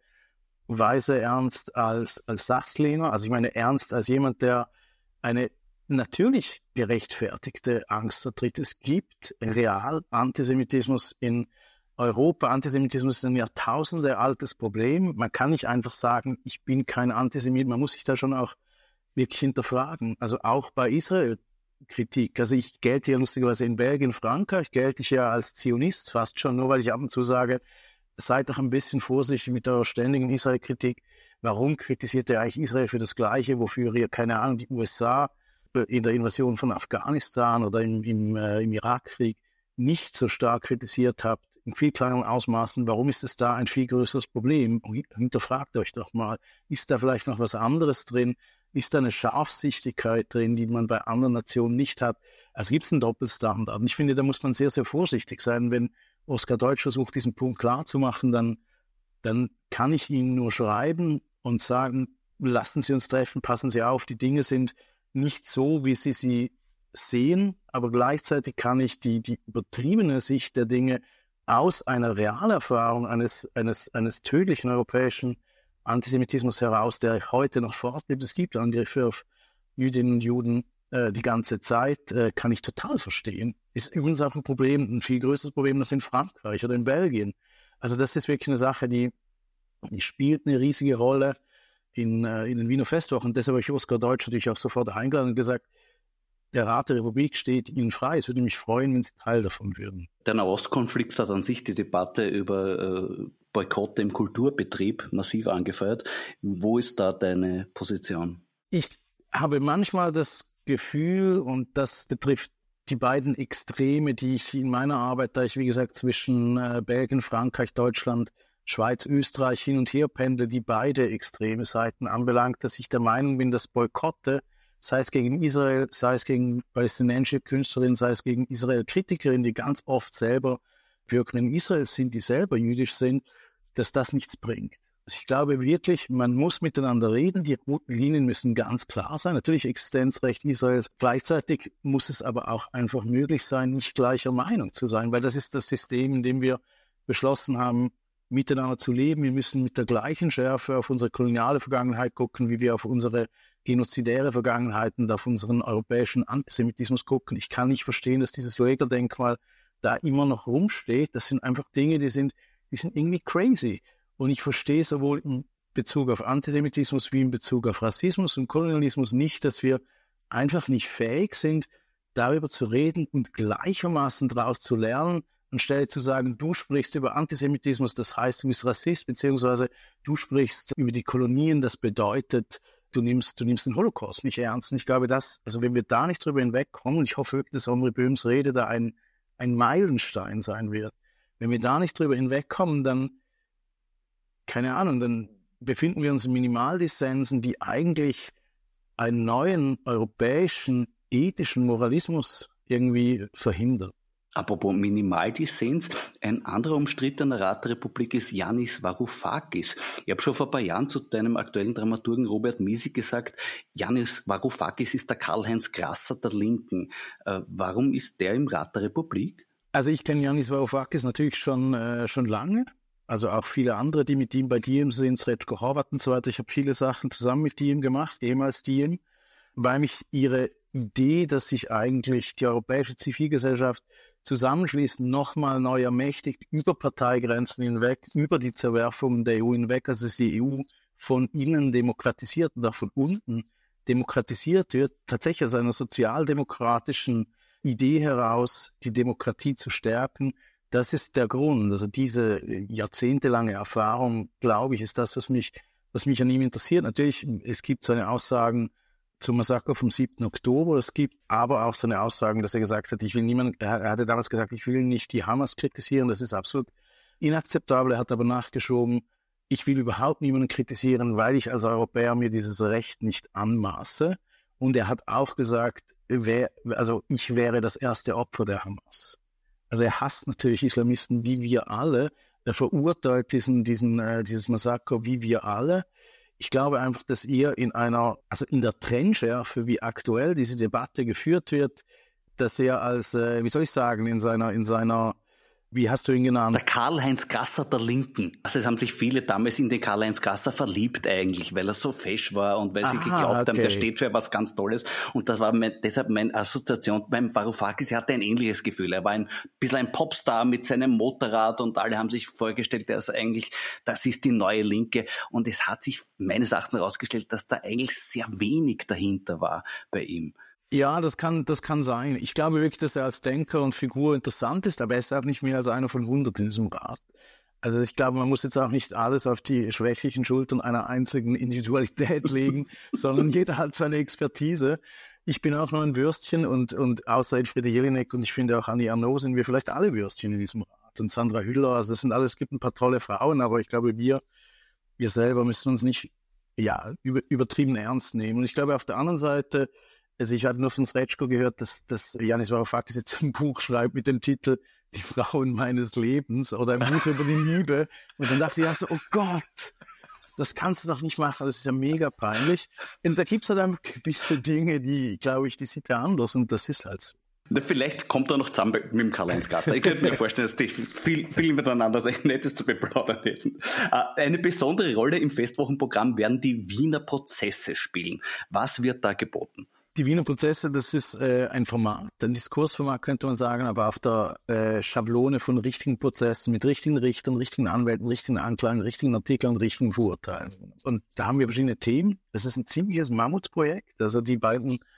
Weise ernst als, als Sachs-Lehner. Also ich meine ernst als jemand, der eine natürlich gerechtfertigte Angst vertritt. Es gibt real Antisemitismus in Europa. Antisemitismus ist ein Jahrtausende altes Problem. Man kann nicht einfach sagen, ich bin kein Antisemit. Man muss sich da schon auch wirklich hinterfragen. Also auch bei Israel-Kritik. Also ich gelte ja lustigerweise in Belgien, Frankreich, gelte ich ja als Zionist fast schon, nur weil ich ab und zu sage, seid doch ein bisschen vorsichtig mit eurer ständigen Israel-Kritik. Warum kritisiert ihr eigentlich Israel für das Gleiche, wofür ihr, keine Ahnung, die U S A in der Invasion von Afghanistan oder im, im, äh, im Irakkrieg nicht so stark kritisiert habt, in viel kleineren Ausmaßen, warum ist es da ein viel größeres Problem? Hinterfragt euch doch mal, ist da vielleicht noch was anderes drin? Ist da eine Scharfsichtigkeit drin, die man bei anderen Nationen nicht hat? Also gibt es einen Doppelstandard. Und ich finde, da muss man sehr, sehr vorsichtig sein. Wenn Oskar Deutsch versucht, diesen Punkt klarzumachen, dann, dann kann ich ihm nur schreiben und sagen, lassen Sie uns treffen, passen Sie auf, die Dinge sind nicht so, wie Sie sie sehen, aber gleichzeitig kann ich die, die übertriebene Sicht der Dinge aus einer Realerfahrung eines, eines, eines tödlichen europäischen Antisemitismus heraus, der heute noch fortlebt. Es gibt Angriffe auf Jüdinnen und Juden äh, die ganze Zeit, äh, kann ich total verstehen. Ist übrigens auch ein Problem, ein viel größeres Problem als in Frankreich oder in Belgien. Also das ist wirklich eine Sache, die, die spielt eine riesige Rolle in, äh, in den Wiener Festwochen. Deshalb habe ich Oskar Deutsch natürlich auch sofort eingeladen und gesagt, der Rat der Republik steht Ihnen frei. Es würde mich freuen, wenn Sie Teil davon würden. Der Nahostkonflikt hat an sich die Debatte über äh, Boykotte im Kulturbetrieb massiv angefeuert. Wo ist da deine Position? Ich habe manchmal das Gefühl, und das betrifft die beiden Extreme, die ich in meiner Arbeit, da ich wie gesagt zwischen äh, Belgien, Frankreich, Deutschland, Schweiz, Österreich hin und her pendle, die beide extreme Seiten anbelangt, dass ich der Meinung bin, dass Boykotte, sei es gegen Israel, sei es gegen palästinensische Künstlerinnen, sei es gegen Israel-Kritikerinnen, die ganz oft selber Bürger in Israel sind, die selber jüdisch sind, dass das nichts bringt. Also ich glaube wirklich, man muss miteinander reden, die roten Linien müssen ganz klar sein, natürlich Existenzrecht Israels. Gleichzeitig muss es aber auch einfach möglich sein, nicht gleicher Meinung zu sein, weil das ist das System, in dem wir beschlossen haben, miteinander zu leben. Wir müssen mit der gleichen Schärfe auf unsere koloniale Vergangenheit gucken, wie wir auf unsere genozidäre Vergangenheit und auf unseren europäischen Antisemitismus gucken. Ich kann nicht verstehen, dass dieses Lueger-Denkmal da immer noch rumsteht. Das sind einfach Dinge, die sind, die sind irgendwie crazy. Und ich verstehe sowohl in Bezug auf Antisemitismus wie in Bezug auf Rassismus und Kolonialismus nicht, dass wir einfach nicht fähig sind, darüber zu reden und gleichermaßen daraus zu lernen, anstelle zu sagen, du sprichst über Antisemitismus, das heißt, du bist Rassist, beziehungsweise du sprichst über die Kolonien, das bedeutet, du nimmst, du nimmst den Holocaust nicht ernst. Und ich glaube, dass, also wenn wir da nicht drüber hinwegkommen, und ich hoffe wirklich, dass Omri Böhms Rede da ein, ein Meilenstein sein wird, wenn wir da nicht drüber hinwegkommen, dann, keine Ahnung, dann befinden wir uns in Minimaldissensen, die eigentlich einen neuen europäischen ethischen Moralismus irgendwie verhindern. Apropos Minimaldissens, ein anderer umstrittener Rat der Republik ist Yanis Varoufakis. Ich habe schon vor ein paar Jahren zu deinem aktuellen Dramaturgen Robert Miesig gesagt, Yanis Varoufakis ist der Karl-Heinz Grasser der Linken. Äh, warum ist der im Rat der Republik? Also ich kenne Yanis Varoufakis natürlich schon, äh, schon lange. Also auch viele andere, die mit ihm bei Diem sind, Sretko Horvat und so weiter. Ich habe viele Sachen zusammen mit Diem gemacht, ehemals Diem, weil mich ihre Idee, dass sich eigentlich die europäische Zivilgesellschaft zusammenschließen, nochmal neu ermächtigt, über Parteigrenzen hinweg, über die Zerwerfungen der E U hinweg, also dass die E U von innen demokratisiert und auch von unten demokratisiert wird, tatsächlich aus einer sozialdemokratischen Idee heraus, die Demokratie zu stärken. Das ist der Grund. Also diese jahrzehntelange Erfahrung, glaube ich, ist das, was mich, was mich an ihm interessiert. Natürlich, es gibt seine Aussagen zum Massaker vom siebten Oktober. Es gibt aber auch seine Aussagen, dass er gesagt hat, ich will niemand, er hatte damals gesagt, ich will nicht die Hamas kritisieren. Das ist absolut inakzeptabel. Er hat aber nachgeschoben, ich will überhaupt niemanden kritisieren, weil ich als Europäer mir dieses Recht nicht anmaße. Und er hat auch gesagt, wer, also ich wäre das erste Opfer der Hamas. Also er hasst natürlich Islamisten wie wir alle. Er verurteilt diesen, diesen, äh, dieses Massaker wie wir alle. Ich glaube einfach, dass ihr in einer, also in der Trennschärfe, wie aktuell diese Debatte geführt wird, dass er als, äh, wie soll ich sagen, in seiner, in seiner, wie hast du ihn genannt? Der Karl-Heinz Grasser der Linken. Also es haben sich viele damals in den Karl-Heinz Grasser verliebt eigentlich, weil er so fesch war und weil sie Aha, geglaubt okay. haben, der steht für was ganz Tolles. Und das war mein, deshalb meine Assoziation beim Varoufakis. Er hatte ein ähnliches Gefühl. Er war ein bisschen ein Popstar mit seinem Motorrad und alle haben sich vorgestellt, er ist eigentlich, das ist die neue Linke. Und es hat sich meines Erachtens herausgestellt, dass da eigentlich sehr wenig dahinter war bei ihm. Ja, das kann, das kann sein. Ich glaube wirklich, dass er als Denker und Figur interessant ist, aber er ist auch nicht mehr als einer von hundert in diesem Rat. Also ich glaube, man muss jetzt auch nicht alles auf die schwächlichen Schultern einer einzigen Individualität legen, sondern jeder hat seine Expertise. Ich bin auch nur ein Würstchen und, und außer Elfriede Jelinek und ich finde auch Annie Arnaud sind wir vielleicht alle Würstchen in diesem Rat. Und Sandra Hüller, also das sind alles, es gibt ein paar tolle Frauen, aber ich glaube, wir, wir selber müssen uns nicht, ja, über, übertrieben ernst nehmen. Und ich glaube, auf der anderen Seite, also ich hatte nur von Sretko gehört, dass, dass Yanis Varoufakis jetzt ein Buch schreibt mit dem Titel Die Frauen meines Lebens oder ein Buch über die Liebe. Und dann dachte ich so, oh Gott, das kannst du doch nicht machen, das ist ja mega peinlich. Und da gibt's halt einfach gewisse Dinge, die, glaube ich, die sieht er anders und das ist halt so. Vielleicht kommt er noch zusammen mit dem Karl-Heinz Grasser. Ich könnte mir vorstellen, dass die viel, viel miteinander Nettes zu beplaudern hätten. Eine besondere Rolle im Festwochenprogramm werden die Wiener Prozesse spielen. Was wird da geboten? Die Wiener Prozesse, das ist äh, ein Format, ein Diskursformat könnte man sagen, aber auf der äh, Schablone von richtigen Prozessen mit richtigen Richtern, richtigen Anwälten, richtigen Anklagen, richtigen Artikeln und richtigen Verurteilen. Und da haben wir verschiedene Themen. Das ist ein ziemliches Mammutprojekt. Also die beiden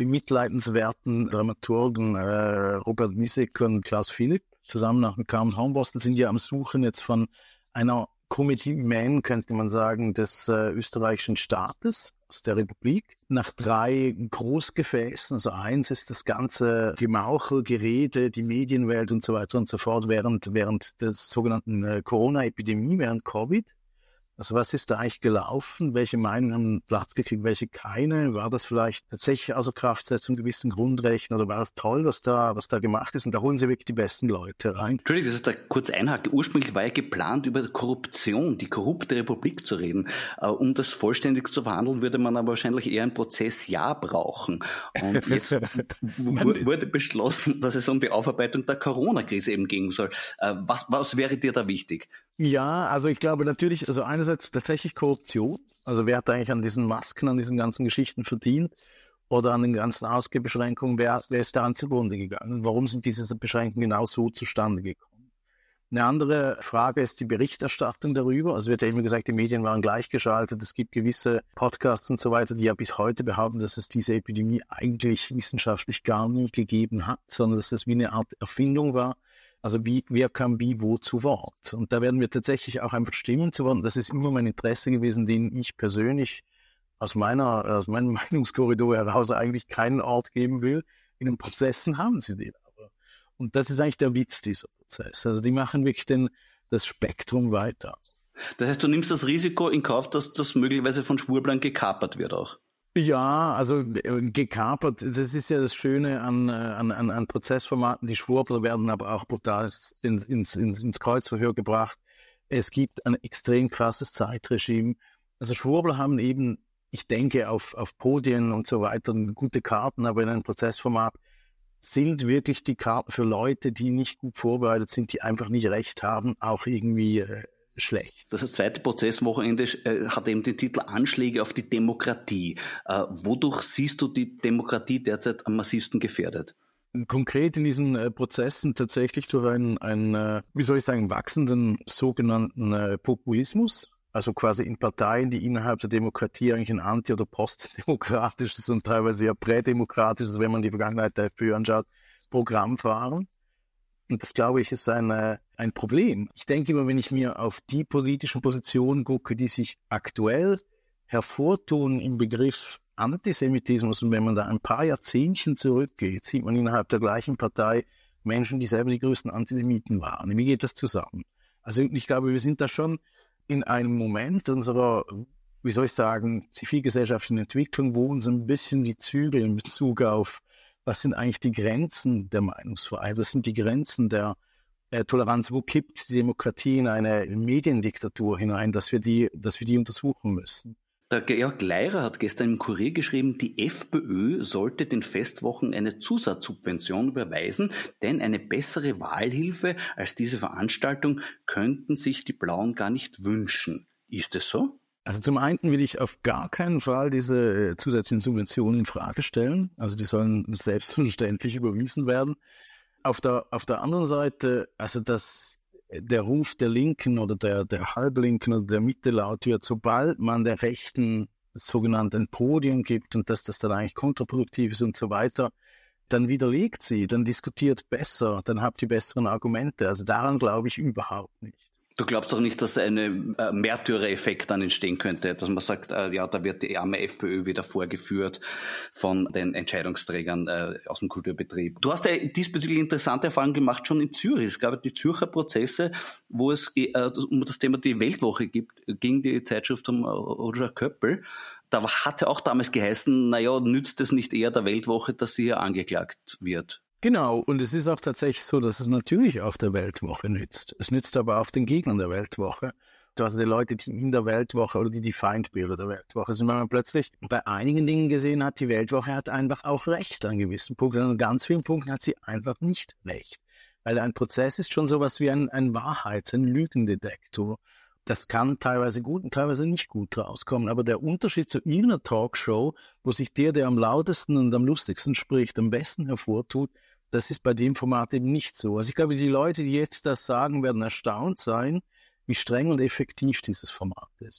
bemitleidenswerten Dramaturgen äh, Robert Misek und Klaus Philipp zusammen nach dem Carmen Hornbostel sind ja am Suchen jetzt von einer Comedy Man, könnte man sagen, des äh, österreichischen Staates, aus der Republik, nach drei Großgefäßen. Also eins ist das ganze Gemauchel, Gerede, die Medienwelt und so weiter und so fort während, während der sogenannten äh, Corona-Epidemie, während Covid. Also was ist da eigentlich gelaufen? Welche Meinungen haben Platz gekriegt, welche keine? War das vielleicht tatsächlich außer Kraftsetzung gewissen Grundrechten oder war es toll, was da, was da gemacht ist? Und da holen sie wirklich die besten Leute rein. Entschuldigung, das ist da kurz einhake. Ursprünglich war ja geplant, über Korruption, die korrupte Republik zu reden. Uh, um das vollständig zu verhandeln, würde man aber wahrscheinlich eher ein Prozessjahr brauchen. Und jetzt w- wurde beschlossen, dass es um die Aufarbeitung der Corona-Krise eben gehen soll. Uh, was, was wäre dir da wichtig? Ja, also ich glaube natürlich, also einerseits tatsächlich Korruption. Also wer hat eigentlich an diesen Masken, an diesen ganzen Geschichten verdient oder an den ganzen Ausgabebeschränkungen, wer, wer ist daran zugrunde gegangen? Warum sind diese Beschränkungen genau so zustande gekommen? Eine andere Frage ist die Berichterstattung darüber. Also wird ja immer gesagt, die Medien waren gleichgeschaltet. Es gibt gewisse Podcasts und so weiter, die ja bis heute behaupten, dass es diese Epidemie eigentlich wissenschaftlich gar nie gegeben hat, sondern dass das wie eine Art Erfindung war. Also wie, wer kam wie wo zu Wort? Und da werden wir tatsächlich auch einfach Stimmen zu Wort. Das ist immer mein Interesse gewesen, den ich persönlich aus meiner, aus meinem Meinungskorridor heraus eigentlich keinen Ort geben will. In den Prozessen haben sie den aber. Und das ist eigentlich der Witz dieser Prozesse. Also die machen wirklich den, das Spektrum weiter. Das heißt, du nimmst das Risiko in Kauf, dass das möglicherweise von Schwurblern gekapert wird auch? Ja, also äh, gekapert, das ist ja das Schöne an, an, an, an Prozessformaten. Die Schwurbler werden aber auch brutal ins, ins, ins, ins Kreuzverhör gebracht. Es gibt ein extrem krasses Zeitregime. Also Schwurbler haben eben, ich denke, auf, auf Podien und so weiter gute Karten, aber in einem Prozessformat sind wirklich die Karten für Leute, die nicht gut vorbereitet sind, die einfach nicht recht haben, auch irgendwie äh, schlecht. Das zweite Prozesswochenende äh, hat eben den Titel Anschläge auf die Demokratie. Äh, wodurch siehst du die Demokratie derzeit am massivsten gefährdet? Konkret in diesen äh, Prozessen tatsächlich durch einen, einen äh, wie soll ich sagen, wachsenden sogenannten äh, Populismus. Also quasi in Parteien, die innerhalb der Demokratie eigentlich ein anti- oder postdemokratisches und teilweise ja prädemokratisches, wenn man die Vergangenheit der FPÖ anschaut, Programm fahren. Und das, glaube ich, ist ein, ein Problem. Ich denke immer, wenn ich mir auf die politischen Positionen gucke, die sich aktuell hervortun im Begriff Antisemitismus, und wenn man da ein paar Jahrzehntchen zurückgeht, sieht man innerhalb der gleichen Partei Menschen, die selber die größten Antisemiten waren. Wie geht das zusammen? Also ich glaube, wir sind da schon in einem Moment unserer, wie soll ich sagen, zivilgesellschaftlichen Entwicklung, wo uns ein bisschen die Zügel in Bezug auf was sind eigentlich die Grenzen der Meinungsfreiheit? Was sind die Grenzen der äh, Toleranz? Wo kippt die Demokratie in eine Mediendiktatur hinein, dass wir die, dass wir die untersuchen müssen? Der Georg Leirer hat gestern im Kurier geschrieben, die FPÖ sollte den Festwochen eine Zusatzsubvention überweisen, denn eine bessere Wahlhilfe als diese Veranstaltung könnten sich die Blauen gar nicht wünschen. Ist es so? Also zum einen will ich auf gar keinen Fall diese zusätzlichen Subventionen in Frage stellen. Also die sollen selbstverständlich überwiesen werden. Auf der, auf der anderen Seite, also dass der Ruf der Linken oder der, der Halblinken oder der Mitte laut wird, sobald man der Rechten das sogenannte ein Podium gibt und dass das dann eigentlich kontraproduktiv ist und so weiter, dann widerlegt sie, dann diskutiert besser, dann habt ihr besseren Argumente. Also daran glaube ich überhaupt nicht. Du glaubst doch nicht, dass ein äh, Märtyrereffekt dann entstehen könnte, dass man sagt, äh, ja, da wird die arme FPÖ wieder vorgeführt von den Entscheidungsträgern äh, aus dem Kulturbetrieb. Du hast ja diesbezüglich interessante Erfahrungen gemacht, schon in Zürich. Es gab die Zürcher Prozesse, wo es äh, um das Thema die Weltwoche gibt, gegen die Zeitschrift um Roger Köppel. Da hat ja auch damals geheißen, naja, nützt es nicht eher der Weltwoche, dass sie hier angeklagt wird? Genau, und es ist auch tatsächlich so, dass es natürlich auch der Weltwoche nützt. Es nützt aber auch den Gegnern der Weltwoche. Also die Leute, die in der Weltwoche oder die die Feindbilder der Weltwoche sind, weil man plötzlich bei einigen Dingen gesehen hat, die Weltwoche hat einfach auch Recht an gewissen Punkten. An ganz vielen Punkten hat sie einfach nicht Recht. Weil ein Prozess ist schon sowas wie ein, ein Wahrheits-, ein Lügendetektor. Das kann teilweise gut und teilweise nicht gut rauskommen. Aber der Unterschied zu irgendeiner Talkshow, wo sich der, der am lautesten und am lustigsten spricht, am besten hervortut, das ist bei dem Format eben nicht so. Also ich glaube, die Leute, die jetzt das sagen, werden erstaunt sein, wie streng und effektiv dieses Format ist.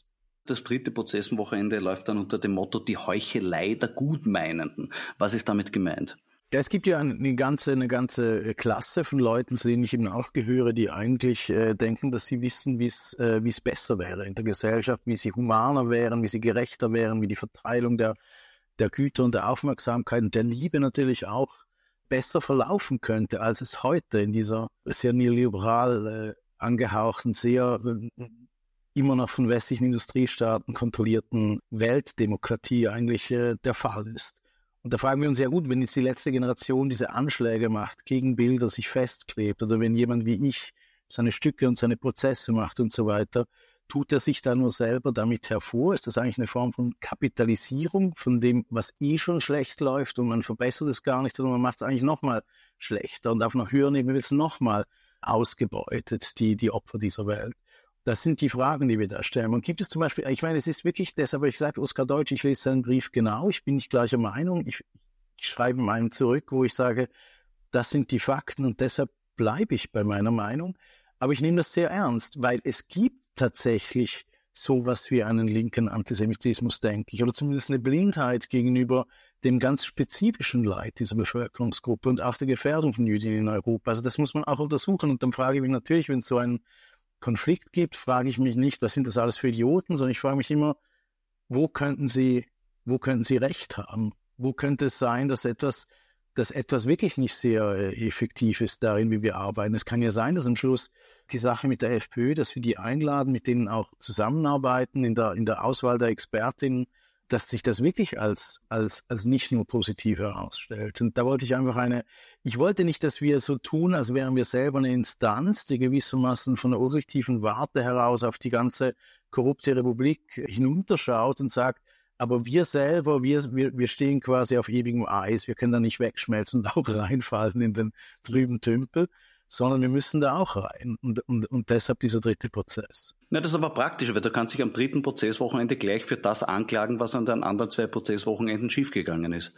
Das dritte Prozesswochenende läuft dann unter dem Motto die Heuchelei der Gutmeinenden. Was ist damit gemeint? Ja, es gibt ja eine ganze, eine ganze Klasse von Leuten, zu denen ich eben auch gehöre, die eigentlich äh, denken, dass sie wissen, wie es äh, wie es besser wäre in der Gesellschaft, wie sie humaner wären, wie sie gerechter wären, wie die Verteilung der der Güter und der Aufmerksamkeit und der Liebe natürlich auch besser verlaufen könnte, als es heute in dieser sehr neoliberal äh, angehauchten, sehr äh, immer noch von westlichen Industriestaaten kontrollierten Weltdemokratie eigentlich äh, der Fall ist. Und da fragen wir uns ja gut, wenn jetzt die letzte Generation diese Anschläge macht, gegen Bilder sich festklebt oder wenn jemand wie ich seine Stücke und seine Prozesse macht und so weiter, tut er sich da nur selber damit hervor? Ist das eigentlich eine Form von Kapitalisierung von dem, was eh schon schlecht läuft und man verbessert es gar nicht, sondern man macht es eigentlich nochmal schlechter und auf einer höheren Ebene wird es nochmal ausgebeutet, die, die Opfer dieser Welt? Das sind die Fragen, die wir da stellen. Und gibt es zum Beispiel, ich meine, es ist wirklich, deshalb habe ich gesagt, Oskar Deutsch, ich lese seinen Brief genau, ich bin nicht gleicher Meinung, ich, ich schreibe meinen zurück, wo ich sage, das sind die Fakten und deshalb bleibe ich bei meiner Meinung. Aber ich nehme das sehr ernst, weil es gibt tatsächlich sowas wie einen linken Antisemitismus, denke ich, oder zumindest eine Blindheit gegenüber dem ganz spezifischen Leid dieser Bevölkerungsgruppe und auch der Gefährdung von Juden in Europa. Also das muss man auch untersuchen. Und dann frage ich mich natürlich, wenn es so einen Konflikt gibt, frage ich mich nicht, was sind das alles für Idioten, sondern ich frage mich immer, wo könnten sie, wo könnten sie Recht haben? Wo könnte es sein, dass etwas, dass etwas wirklich nicht sehr äh, effektiv ist darin, wie wir arbeiten? Es kann ja sein, dass am Schluss die Sache mit der FPÖ, dass wir die einladen, mit denen auch zusammenarbeiten in der, in der Auswahl der Expertinnen, dass sich das wirklich als, als, als nicht nur positiv herausstellt. Und da wollte ich einfach eine, ich wollte nicht, dass wir so tun, als wären wir selber eine Instanz, die gewissermaßen von der objektiven Warte heraus auf die ganze korrupte Republik hinunterschaut und sagt, aber wir selber, wir, wir, wir stehen quasi auf ewigem Eis, wir können da nicht wegschmelzen und auch reinfallen in den trüben Tümpel, sondern wir müssen da auch rein und, und, und deshalb dieser dritte Prozess. Ja, das ist aber praktisch, weil du kannst dich am dritten Prozesswochenende gleich für das anklagen, was an den anderen zwei Prozesswochenenden schiefgegangen ist.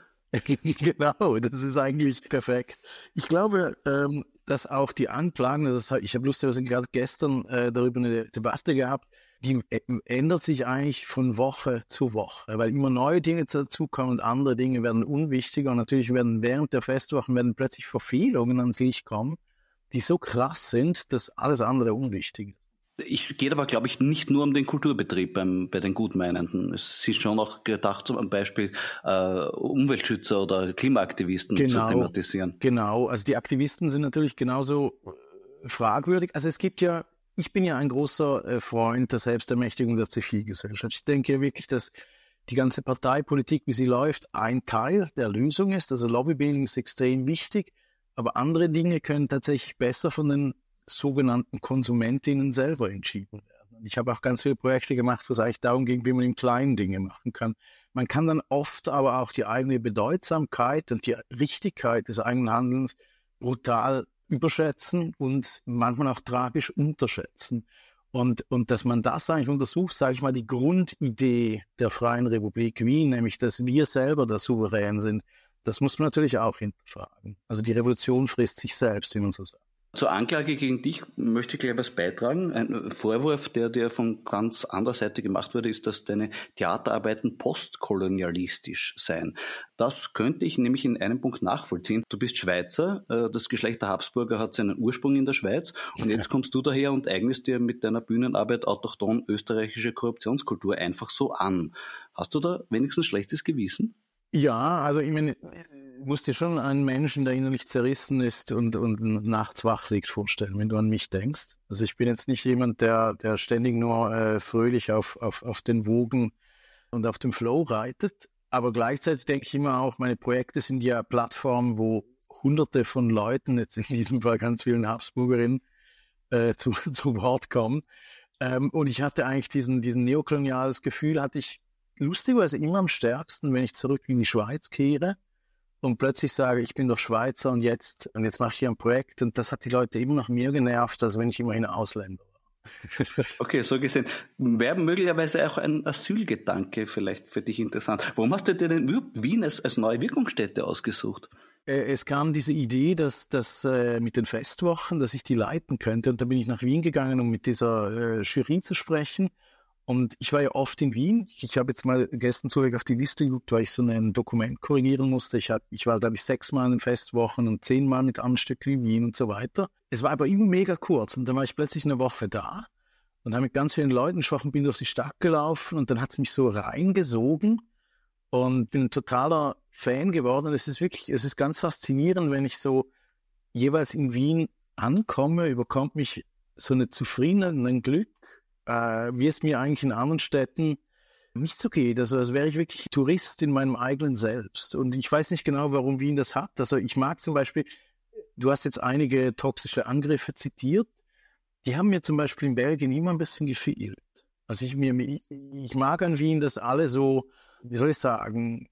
Genau, das ist eigentlich perfekt. Ich glaube, ähm, dass auch die Anklagen, das, ich habe lustigerweise gerade gestern äh, darüber eine Debatte gehabt, die ändert sich eigentlich von Woche zu Woche, weil immer neue Dinge dazukommen und andere Dinge werden unwichtiger und natürlich werden während der Festwochen werden plötzlich Verfehlungen ans Licht kommen, die so krass sind, dass alles andere unwichtig ist. Es geht aber, glaube ich, nicht nur um den Kulturbetrieb beim, bei den Gutmeinenden. Es ist schon auch gedacht, zum Beispiel äh, Umweltschützer oder Klimaaktivisten genau, zu thematisieren. Genau, also die Aktivisten sind natürlich genauso fragwürdig. Also es gibt ja, ich bin ja ein großer äh, Freund der Selbstermächtigung der Zivilgesellschaft. Ich denke ja wirklich, dass die ganze Parteipolitik, wie sie läuft, ein Teil der Lösung ist. Also Lobbybuilding ist extrem wichtig. Aber andere Dinge können tatsächlich besser von den sogenannten Konsumentinnen selber entschieden werden. Ich habe auch ganz viele Projekte gemacht, wo es eigentlich darum ging, wie man im Kleinen Dinge machen kann. Man kann dann oft aber auch die eigene Bedeutsamkeit und die Richtigkeit des eigenen Handelns brutal überschätzen und manchmal auch tragisch unterschätzen. Und, und dass man das eigentlich untersucht, sage ich mal, die Grundidee der Freien Republik Wien, nämlich dass wir selber der Souverän sind, das muss man natürlich auch hinterfragen. Also die Revolution frisst sich selbst, wie man so sagt. Zur Anklage gegen dich möchte ich gleich was beitragen. Ein Vorwurf, der dir von ganz anderer Seite gemacht wurde, ist, dass deine Theaterarbeiten postkolonialistisch seien. Das könnte ich nämlich in einem Punkt nachvollziehen. Du bist Schweizer, das Geschlecht der Habsburger hat seinen Ursprung in der Schweiz und jetzt kommst du daher und eignest dir mit deiner Bühnenarbeit autochton österreichische Korruptionskultur einfach so an. Hast du da wenigstens schlechtes Gewissen? Ja, also ich meine, du musst dir schon einen Menschen, der innerlich zerrissen ist und, und nachts wach liegt, vorstellen, wenn du an mich denkst. Also ich bin jetzt nicht jemand, der, der ständig nur äh, fröhlich auf, auf, auf den Wogen und auf dem Flow reitet. Aber gleichzeitig denke ich immer auch, meine Projekte sind ja Plattformen, wo hunderte von Leuten, jetzt in diesem Fall ganz vielen Habsburgerinnen, äh, zu, zu Wort kommen. Ähm, und ich hatte eigentlich diesen, diesen neokoloniales Gefühl, hatte ich lustigerweise immer am stärksten, wenn ich zurück in die Schweiz kehre und plötzlich sage, ich bin doch Schweizer und jetzt und jetzt mache ich hier ein Projekt und das hat die Leute immer noch mehr genervt, als wenn ich immerhin Ausländer war. Okay, so gesehen. Wäre möglicherweise auch ein Asylgedanke vielleicht für dich interessant. Warum hast du dir denn Wien als, als neue Wirkungsstätte ausgesucht? Es kam diese Idee, dass das äh, mit den Festwochen, dass ich die leiten könnte und da bin ich nach Wien gegangen, um mit dieser äh, Jury zu sprechen. Und ich war ja oft in Wien. Ich habe jetzt mal gestern zurück auf die Liste geguckt, weil ich so ein Dokument korrigieren musste. Ich, hab, ich war, glaube ich, sechsmal in Festwochen und zehnmal mit Anstück in Wien und so weiter. Es war aber immer mega kurz. Und dann war ich plötzlich eine Woche da und habe mit ganz vielen Leuten gesprochen, bin durch die Stadt gelaufen und dann hat es mich so reingesogen und bin ein totaler Fan geworden. Und es ist wirklich, es ist ganz faszinierend, wenn ich so jeweils in Wien ankomme, überkommt mich so eine Zufriedenheit und ein Glück, äh, wie es mir eigentlich in anderen Städten nicht so geht. Also als wäre ich wirklich Tourist in meinem eigenen Selbst. Und ich weiß nicht genau, warum Wien das hat. Also ich mag zum Beispiel, du hast jetzt einige toxische Angriffe zitiert, die haben mir zum Beispiel in Belgien immer ein bisschen gefehlt. Also ich, mir, ich, ich mag an Wien, dass alle so, wie soll ich sagen,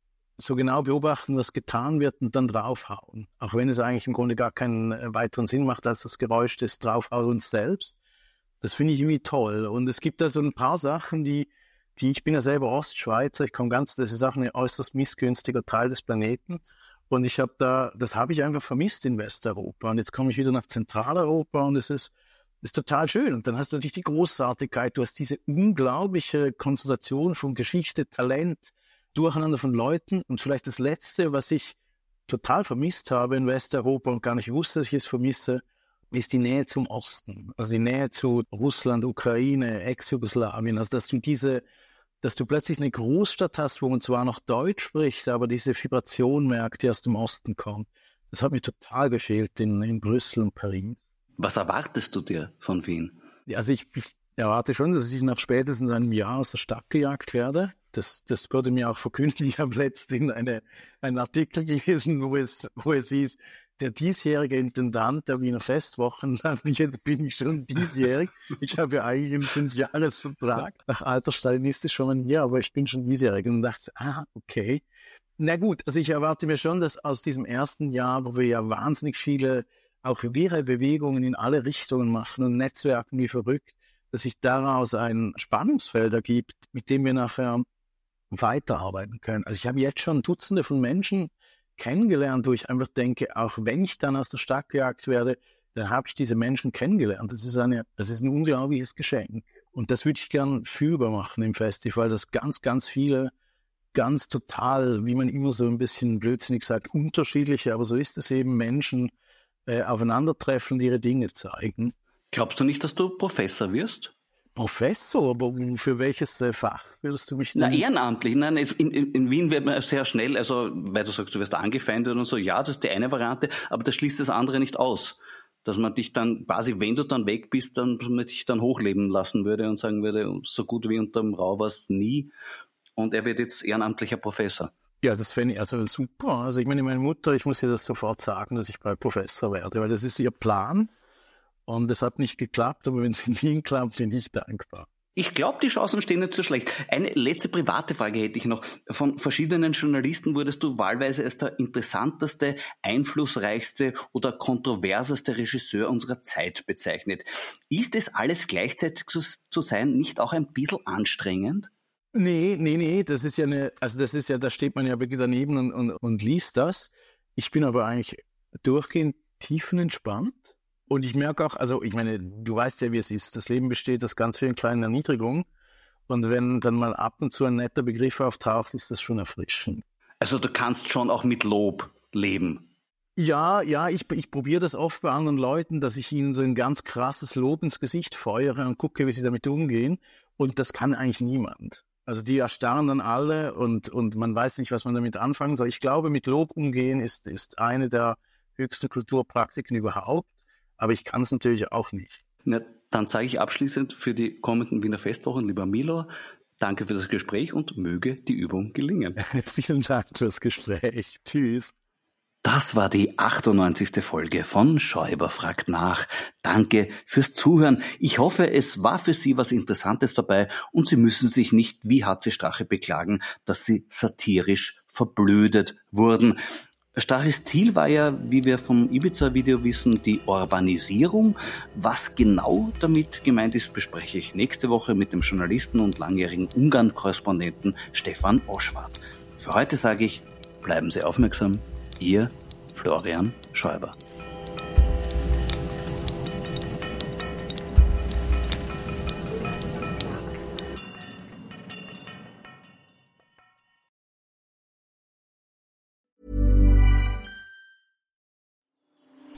so genau beobachten, was getan wird und dann draufhauen. Auch wenn es eigentlich im Grunde gar keinen weiteren Sinn macht, als das Geräusch des Draufhauens selbst. Das finde ich irgendwie toll. Und es gibt da so ein paar Sachen, die, die ich bin ja selber Ostschweizer, ich komme ganz, das ist auch ein äußerst missgünstiger Teil des Planeten. Und ich habe da, das habe ich einfach vermisst in Westeuropa. Und jetzt komme ich wieder nach Zentraleuropa und es ist, ist total schön. Und dann hast du natürlich die Großartigkeit, du hast diese unglaubliche Konzentration von Geschichte, Talent, Durcheinander von Leuten. Und vielleicht das Letzte, was ich total vermisst habe in Westeuropa und gar nicht wusste, dass ich es vermisse, ist die Nähe zum Osten, also die Nähe zu Russland, Ukraine, Ex-Jugoslawien, also dass du diese, dass du plötzlich eine Großstadt hast, wo man zwar noch Deutsch spricht, aber diese Vibration merkt, die aus dem Osten kommt. Das hat mir total gefehlt in, in Brüssel und Paris. Was erwartest du dir von Wien? Ja, also ich, ich erwarte schon, dass ich nach spätestens einem Jahr aus der Stadt gejagt werde. Das, das wurde mir auch verkündet. Ich habe letztens eine, einen Artikel gelesen, wo es, wo es hieß, der diesjährige Intendant der Wiener Festwochen, jetzt bin ich schon diesjährig. Ich habe ja eigentlich einen Fünfjahresvertrag. Nach Alter stalinistisch schon ein Jahr, aber ich bin schon diesjährig. Und dachte, ah, okay. Na gut, also ich erwarte mir schon, dass aus diesem ersten Jahr, wo wir ja wahnsinnig viele, auch wirre Bewegungen in alle Richtungen machen und Netzwerken wie verrückt, dass sich daraus ein Spannungsfeld ergibt, mit dem wir nachher weiterarbeiten können. Also ich habe jetzt schon Dutzende von Menschen kennengelernt, wo ich einfach denke, auch wenn ich dann aus der Stadt gejagt werde, dann habe ich diese Menschen kennengelernt. Das ist eine, das ist ein unglaubliches Geschenk. Und das würde ich gern fühlbar machen im Festival, dass ganz, ganz viele, ganz total, wie man immer so ein bisschen blödsinnig sagt, unterschiedliche, aber so ist es eben, Menschen äh, aufeinandertreffen und ihre Dinge zeigen. Glaubst du nicht, dass du Professor wirst? Professor, aber für welches äh, Fach würdest du mich denn? Na, ehrenamtlich. Nein, in, in, in Wien wird man sehr schnell, also, weil du sagst, du wirst angefeindet und so, ja, das ist die eine Variante, aber das schließt das andere nicht aus. Dass man dich dann quasi, wenn du dann weg bist, dann, man dich dann hochleben lassen würde und sagen würde, so gut wie unterm Rau war es nie. Und er wird jetzt ehrenamtlicher Professor. Ja, das fände ich also super. Also ich meine, meine Mutter, ich muss ihr das sofort sagen, dass ich bald Professor werde, weil das ist ihr Plan. Und es hat nicht geklappt, aber wenn es in Wien klappt, bin ich dankbar. Ich glaube, die Chancen stehen nicht so schlecht. Eine letzte private Frage hätte ich noch. Von verschiedenen Journalisten wurdest du wahlweise als der interessanteste, einflussreichste oder kontroverseste Regisseur unserer Zeit bezeichnet. Ist es alles gleichzeitig zu, zu sein nicht auch ein bisschen anstrengend? Nee, nee, nee, das ist ja eine, also das ist ja, da steht man ja wirklich daneben und, und, und liest das. Ich bin aber eigentlich durchgehend tiefenentspannt. Und ich merke auch, also ich meine, du weißt ja, wie es ist. Das Leben besteht aus ganz vielen kleinen Erniedrigungen. Und wenn dann mal ab und zu ein netter Begriff auftaucht, ist das schon erfrischend. Also du kannst schon auch mit Lob leben. Ja, ja, ich, ich probiere das oft bei anderen Leuten, dass ich ihnen so ein ganz krasses Lob ins Gesicht feuere und gucke, wie sie damit umgehen. Und das kann eigentlich niemand. Also die erstarren dann alle und, und man weiß nicht, was man damit anfangen soll. Ich glaube, mit Lob umgehen ist, ist eine der höchsten Kulturpraktiken überhaupt. Aber ich kann es natürlich auch nicht. Na, dann sage ich abschließend für die kommenden Wiener Festwochen, lieber Milo, danke für das Gespräch und möge die Übung gelingen. Vielen Dank fürs Gespräch. Tschüss. Das war die achtundneunzigste Folge von Schäuber fragt nach. Danke fürs Zuhören. Ich hoffe, es war für Sie was Interessantes dabei und Sie müssen sich nicht wie H C Strache beklagen, dass Sie satirisch verblödet wurden. Straches Ziel war ja, wie wir vom Ibiza-Video wissen, die Urbanisierung. Was genau damit gemeint ist, bespreche ich nächste Woche mit dem Journalisten und langjährigen Ungarn-Korrespondenten Stefan Oschwart. Für heute sage ich, bleiben Sie aufmerksam. Ihr Florian Schäuber.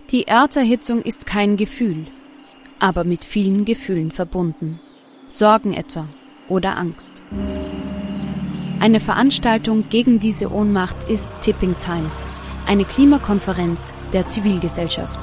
Die Erderhitzung ist kein Gefühl, aber mit vielen Gefühlen verbunden. Sorgen etwa oder Angst. Eine Veranstaltung gegen diese Ohnmacht ist Tipping Time, eine Klimakonferenz der Zivilgesellschaft.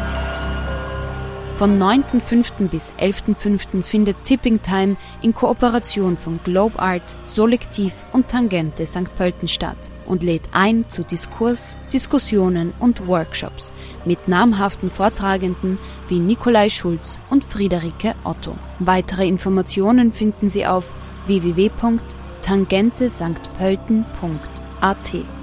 Von neunten fünften bis elften fünften findet Tipping Time in Kooperation von Globe Art, Solektiv und Tangente Sankt Pölten statt und lädt ein zu Diskurs, Diskussionen und Workshops mit namhaften Vortragenden wie Nikolai Schulz und Friederike Otto. Weitere Informationen finden Sie auf w w w punkt tangente sankt pölten punkt a t.